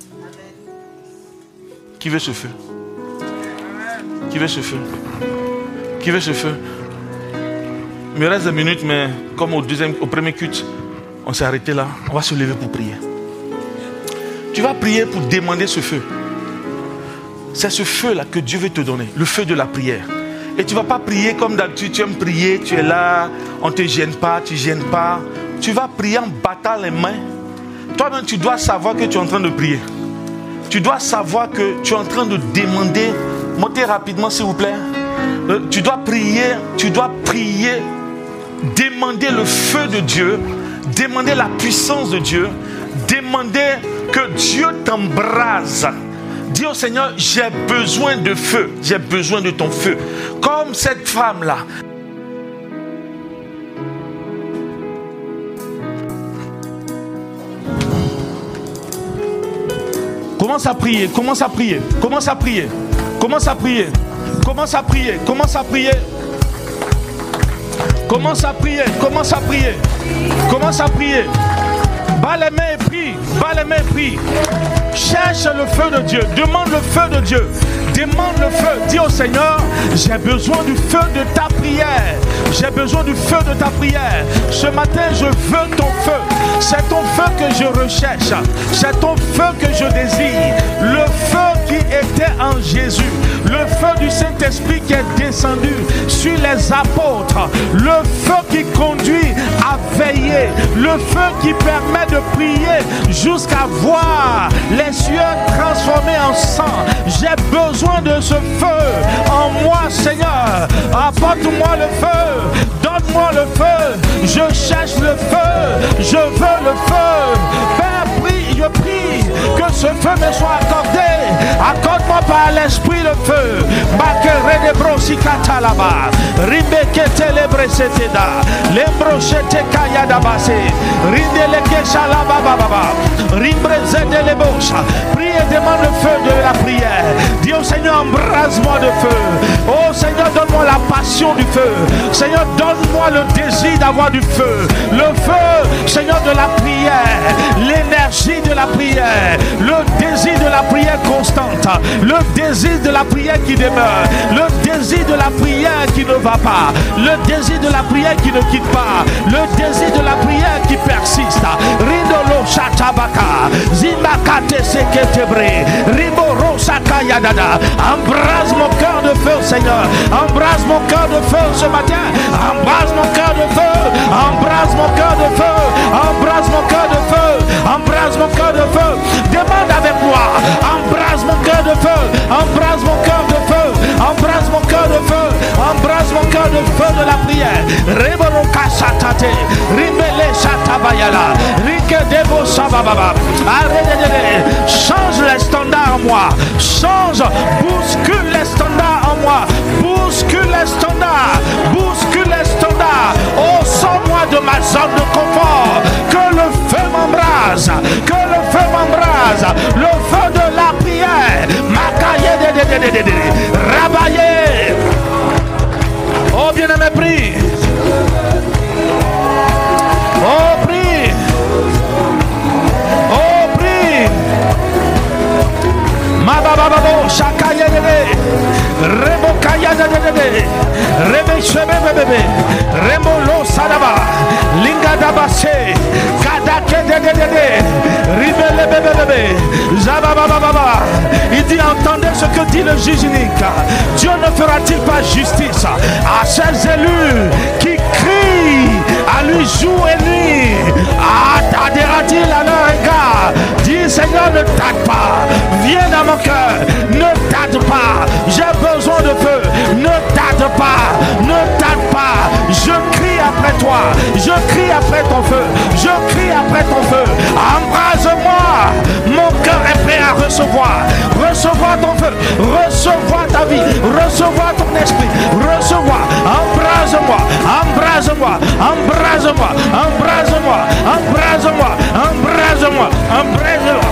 Qui veut ce feu? Qui veut ce feu? Qui veut ce feu? Il me reste des minutes, mais comme au, deuxième, au premier culte, on s'est arrêté là. On va se lever pour prier. Tu vas prier pour demander ce feu. C'est ce feu-là que Dieu veut te donner. Le feu de la prière. Et tu ne vas pas prier comme d'habitude. Tu aimes prier, tu es là. On ne te gêne pas, tu ne gênes pas. Tu vas prier en battant les mains. Toi-même, tu dois savoir que tu es en train de prier. Tu dois savoir que tu es en train de demander. Montez rapidement, s'il vous plaît. Euh, tu dois prier, tu dois prier, demander le feu de Dieu, demander la puissance de Dieu, demander que Dieu t'embrase. Dis au Seigneur, j'ai besoin de feu, j'ai besoin de ton feu. Comme cette femme-là. Commence à prier, commence à prier, commence à prier, commence à prier. Commence à prier, commence à prier. Commence à prier, commence à prier. Commence à prier. Bas les mains et prie, bas les mains et prie. Cherche le feu de Dieu, demande le feu de Dieu. Demande le feu, dis au Seigneur, j'ai besoin du feu de ta prière. J'ai besoin du feu de ta prière. Ce matin, je veux ton feu. C'est ton feu que je recherche. C'est ton feu que je désire. Le feu qui était en Jésus. Le feu du Saint-Esprit qui est descendu sur les apôtres. Le feu qui conduit à veiller. Le feu qui permet de prier jusqu'à voir les cieux transformés en sang. J'ai besoin de ce feu en moi, Seigneur. Apporte-moi le feu. Donne-moi le feu. Je cherche le feu. Je veux le feu. Père, prie, je prie que ce feu me soit accordé. Accorde-moi par Saint-Esprit, le feu. Bakere de brosikata là-bas. Ribekete lebreseteda. Lembrochete kayadabase. Rindeleke shalabababa. Rimbrezede lebosha. Prie et demande le feu de la prière. Dis au Seigneur, embrase-moi de feu. Oh Seigneur, donne-moi la passion du feu. Seigneur, donne-moi le désir d'avoir du feu. Le feu, Seigneur, de la prière. L'énergie de la prière. Le désir de la prière constante. Le désir de la prière qui demeure. Le désir de la prière qui ne va pas. Le désir de la prière qui ne quitte pas. Le désir de la prière qui persiste. Rindolo chatabaka. Zimakate seketebre. Riboro sakayadada. Embrase mon cœur de feu, Seigneur. Embrase mon cœur de feu ce matin. Embrase mon cœur de feu. Embrase mon cœur de feu. Embrase mon cœur de feu. Embrase mon cœur de feu. Demande avec moi. Embrase mon cœur de feu. Embrase mon cœur de feu. Embrase mon cœur de feu. Embrase mon cœur de feu de la prière. Reboro kasatate. Rimele shatabayala. Rike debo sabababa. Arrête. Change les standards en moi. Change. Bouscule les standards en moi. Bouscule les standards. Bouscule les standards. Oh, sors-moi de ma zone de confort. Que le feu m'embrase. Que le feu m'embrase. Le feu de la prière. Makaye de de de de de de. Rabaye. Oh, bien-aimé, prie. Oh, prie. Oh, prie. Mabababo, Shakaye de Remo Kaya de Rebe Shebe Bebe, Remo Lo Sadaba, Linga Dabase, Kadake de Ribele Bebe, Zabababa. Il dit, entendez ce que dit le juge unique. Dieu ne fera-t-il pas justice à ses élus qui crient à lui jour et nuit? Adhérera-t-il à leur égard? Dis, Seigneur, ne tarde pas. Viens dans mon cœur. Ne tarde pas. J'ai besoin de feu. Ne tarde pas. Ne tarde pas. Je crie après toi. Je crie après ton feu. Je crie après ton feu. Embrase-moi. Mon cœur est prêt à recevoir. Recevoir ton feu. Recevoir ta vie. Recevoir ton esprit. Recevoir. Embrase-moi. Embrase-moi. Embrase-moi. Embrase-moi. Embrase-moi. Embrase-moi. Embrase-moi.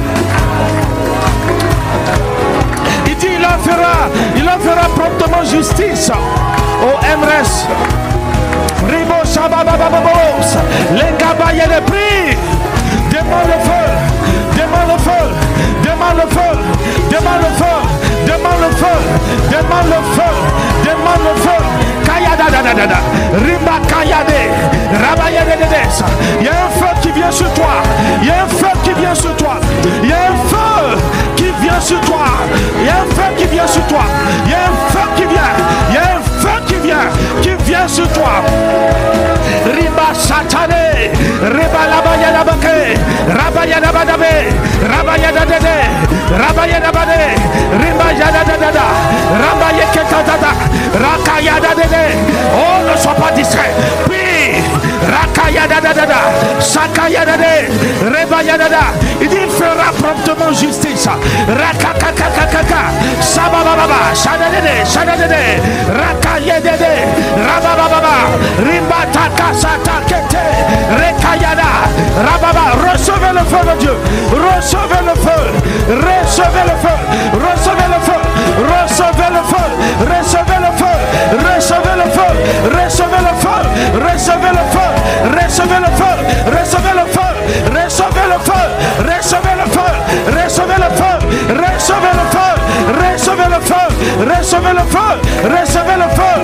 Il dit, il en fera, il en fera promptement justice au M R E S. Ribo Shababababos, les gabayes les prix. Demande le feu, demande le feu, demande le feu, demande le feu, demande le feu, demande le feu, demande le feu. Kayada da da da da, Rimba Kayade, Rabayade de Des. Il y a un feu qui vient sur toi. Il y a un feu qui vient sur toi. Il y a un feu qui vient sur toi. Il y a un feu qui vient sur toi. Il y a un feu qui vient. Il y a un feu qui vient, qui vient sur toi. Riba Satane, Riba Labaya Labake, Rabaya Labadabe, Rabaya Dade, Rabaya Labade, Riba Yada Dada, Rabaya Ketata, Rakaya Dade. Oh, ne sois pas distrait. Puis, Rakaya Dada, Sakaya Dade, Rebaya Dada. Il dit, il fera promptement justice. Rakakakakaka, Sabababa, Shadade, Shadade, Rakaya Dede, Rabababa, Rimba Taka Satakete, Rekayada, Rababa. Recevez le feu de Dieu. Recevez le feu. Recevez le feu. Recevez le feu. Recevez le feu. Recevez le feu. Recevez le feu. Recevez le feu. Recevez le feu. Recevez le feu. Recevez le feu. Recevez le feu. Recevez le feu. Recevez le feu. Recevez le feu. Recevez le feu. Recevez le feu. Recevez le feu.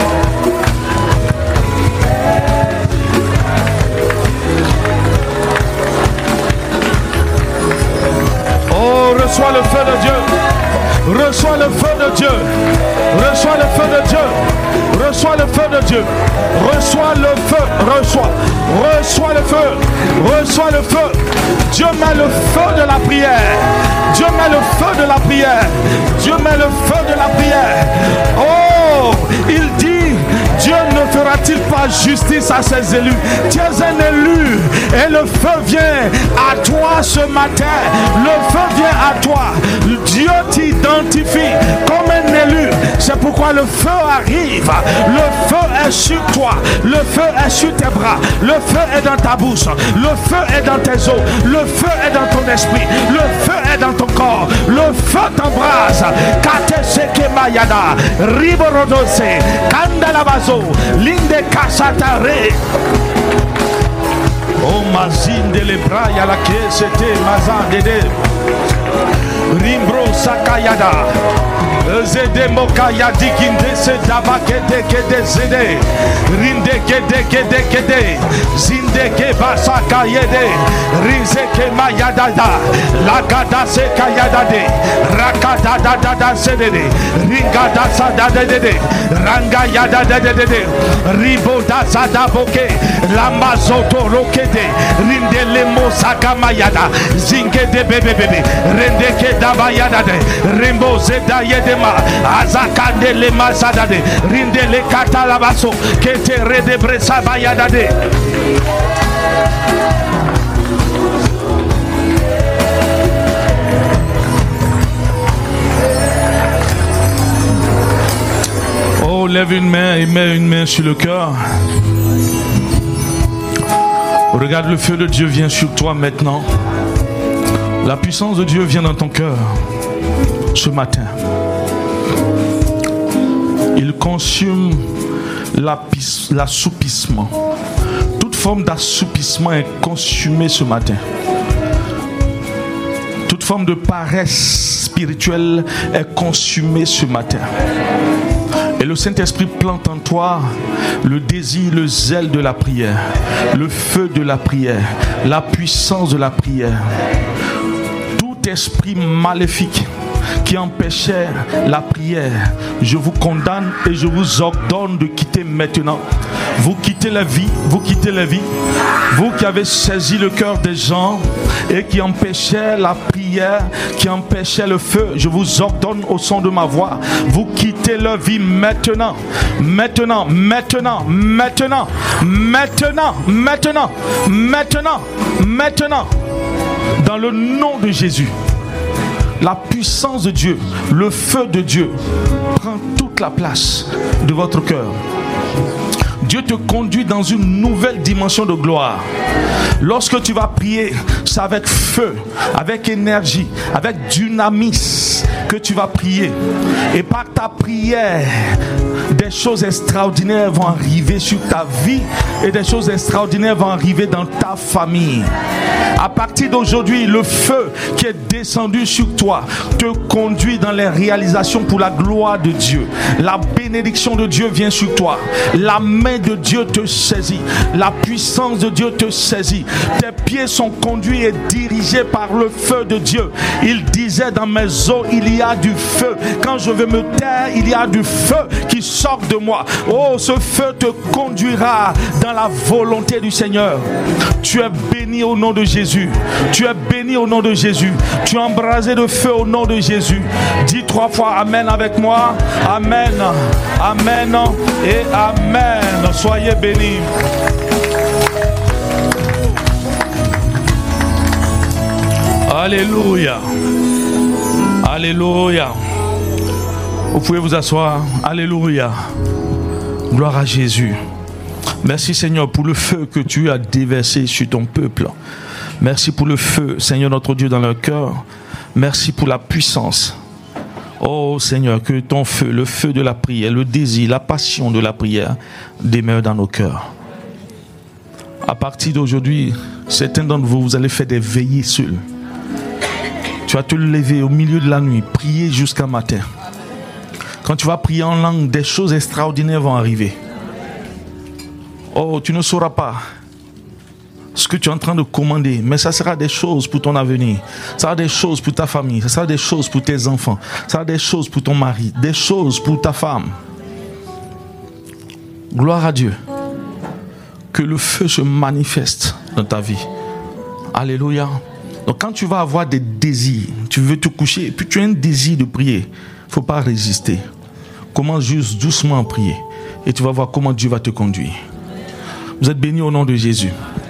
Oh, reçois le feu de Dieu. Reçois le feu de Dieu. Reçois le feu de Dieu. Reçois le feu de Dieu. Reçois le feu. Reçois. Reçois le feu. Reçois le feu. Dieu met le feu de la prière. Dieu met le feu de la prière. Dieu met le feu de la prière. Oh, il dit, Dieu ne fera rendra-t-il pas justice à ses élus? Tu es un élu et le feu vient à toi ce matin. Le feu vient à toi. Dieu t'identifie comme un élu. C'est pourquoi le feu arrive. Le feu est sur toi. Le feu est sur tes bras. Le feu est dans ta bouche. Le feu est dans tes os. Le feu est dans ton esprit. Le feu est dans ton corps. Le feu t'embrase. Kate seke mayada. Riborodose. Kandalabazo. Linde kasatare. Oh mazinde le bras ya la c'était mazan dede. Rimbro sakayada. Zede mokaya dikinde se dabakete kede zede. Rinde kede kede kede. Zinde ke basaka yede. Rize ke mayada da. Lagada se kayada de. Rakada da da da zede. Ringada sa da de de. Ranga yada de de de. Ribo da sa da boke. Lamba zoto rokede. Rinde le mosaka mayada. Zinge de bebe bebe. Rende ke daba yada de. Rimbo zeda yede. Azakande le masadade rinde le katalabaso kete redebre sabayadade. Oh, lève une main et mets une main sur le cœur. Regarde, le feu de Dieu vient sur toi maintenant. La puissance de Dieu vient dans ton cœur ce matin. Il consume l'assoupissement. Toute forme d'assoupissement est consumée ce matin. Toute forme de paresse spirituelle est consumée ce matin. Et le Saint-Esprit plante en toi le désir, le zèle de la prière, le feu de la prière, la puissance de la prière. Tout esprit maléfique qui empêchait la prière, je vous condamne et je vous ordonne de quitter maintenant. Vous quittez la vie, vous quittez la vie. Vous qui avez saisi le cœur des gens et qui empêchaient la prière, qui empêchaient le feu, je vous ordonne au son de ma voix, vous quittez leur vie maintenant. Maintenant, maintenant, maintenant, maintenant, maintenant, maintenant, maintenant. Dans le nom de Jésus. La puissance de Dieu, le feu de Dieu prend toute la place de votre cœur. Dieu te conduit dans une nouvelle dimension de gloire. Lorsque tu vas prier, c'est avec feu, avec énergie, avec dynamisme que tu vas prier. Et par ta prière, des choses extraordinaires vont arriver sur ta vie et des choses extraordinaires vont arriver dans ta famille. À partir d'aujourd'hui, le feu qui est descendu sur toi te conduit dans les réalisations pour la gloire de Dieu. La bénédiction de Dieu vient sur toi. La main de Dieu te saisit. La puissance de Dieu te saisit. Tes pieds sont conduits et dirigés par le feu de Dieu. Il disait dans mes os, il y a du feu. Quand je vais me taire, il y a du feu qui sort de moi. Oh, ce feu te conduira dans la volonté du Seigneur. Tu es béni au nom de Jésus. Tu es béni au nom de Jésus. Tu es embrasé de feu au nom de Jésus. Dis trois fois Amen avec moi. Amen. Amen et Amen. Soyez bénis. Alléluia. Alléluia. Vous pouvez vous asseoir. Alléluia. Gloire à Jésus. Merci Seigneur pour le feu que tu as déversé sur ton peuple. Merci pour le feu, Seigneur notre Dieu, dans leur cœur. Merci pour la puissance. Oh Seigneur, que ton feu, le feu de la prière, le désir, la passion de la prière demeure dans nos cœurs. À partir d'aujourd'hui, certains d'entre vous, vous allez faire des veillées seuls. Tu vas te lever au milieu de la nuit, prier jusqu'à matin. Quand tu vas prier en langue, des choses extraordinaires vont arriver. Oh, tu ne sauras pas ce que tu es en train de commander, mais ça sera des choses pour ton avenir. Ça sera des choses pour ta famille. Ça sera des choses pour tes enfants. Ça sera des choses pour ton mari. Des choses pour ta femme. Gloire à Dieu. Que le feu se manifeste dans ta vie. Alléluia. Donc quand tu vas avoir des désirs, tu veux te coucher, et puis tu as un désir de prier, il ne faut pas résister. Commence juste doucement à prier. Et tu vas voir comment Dieu va te conduire. Vous êtes bénis au nom de Jésus.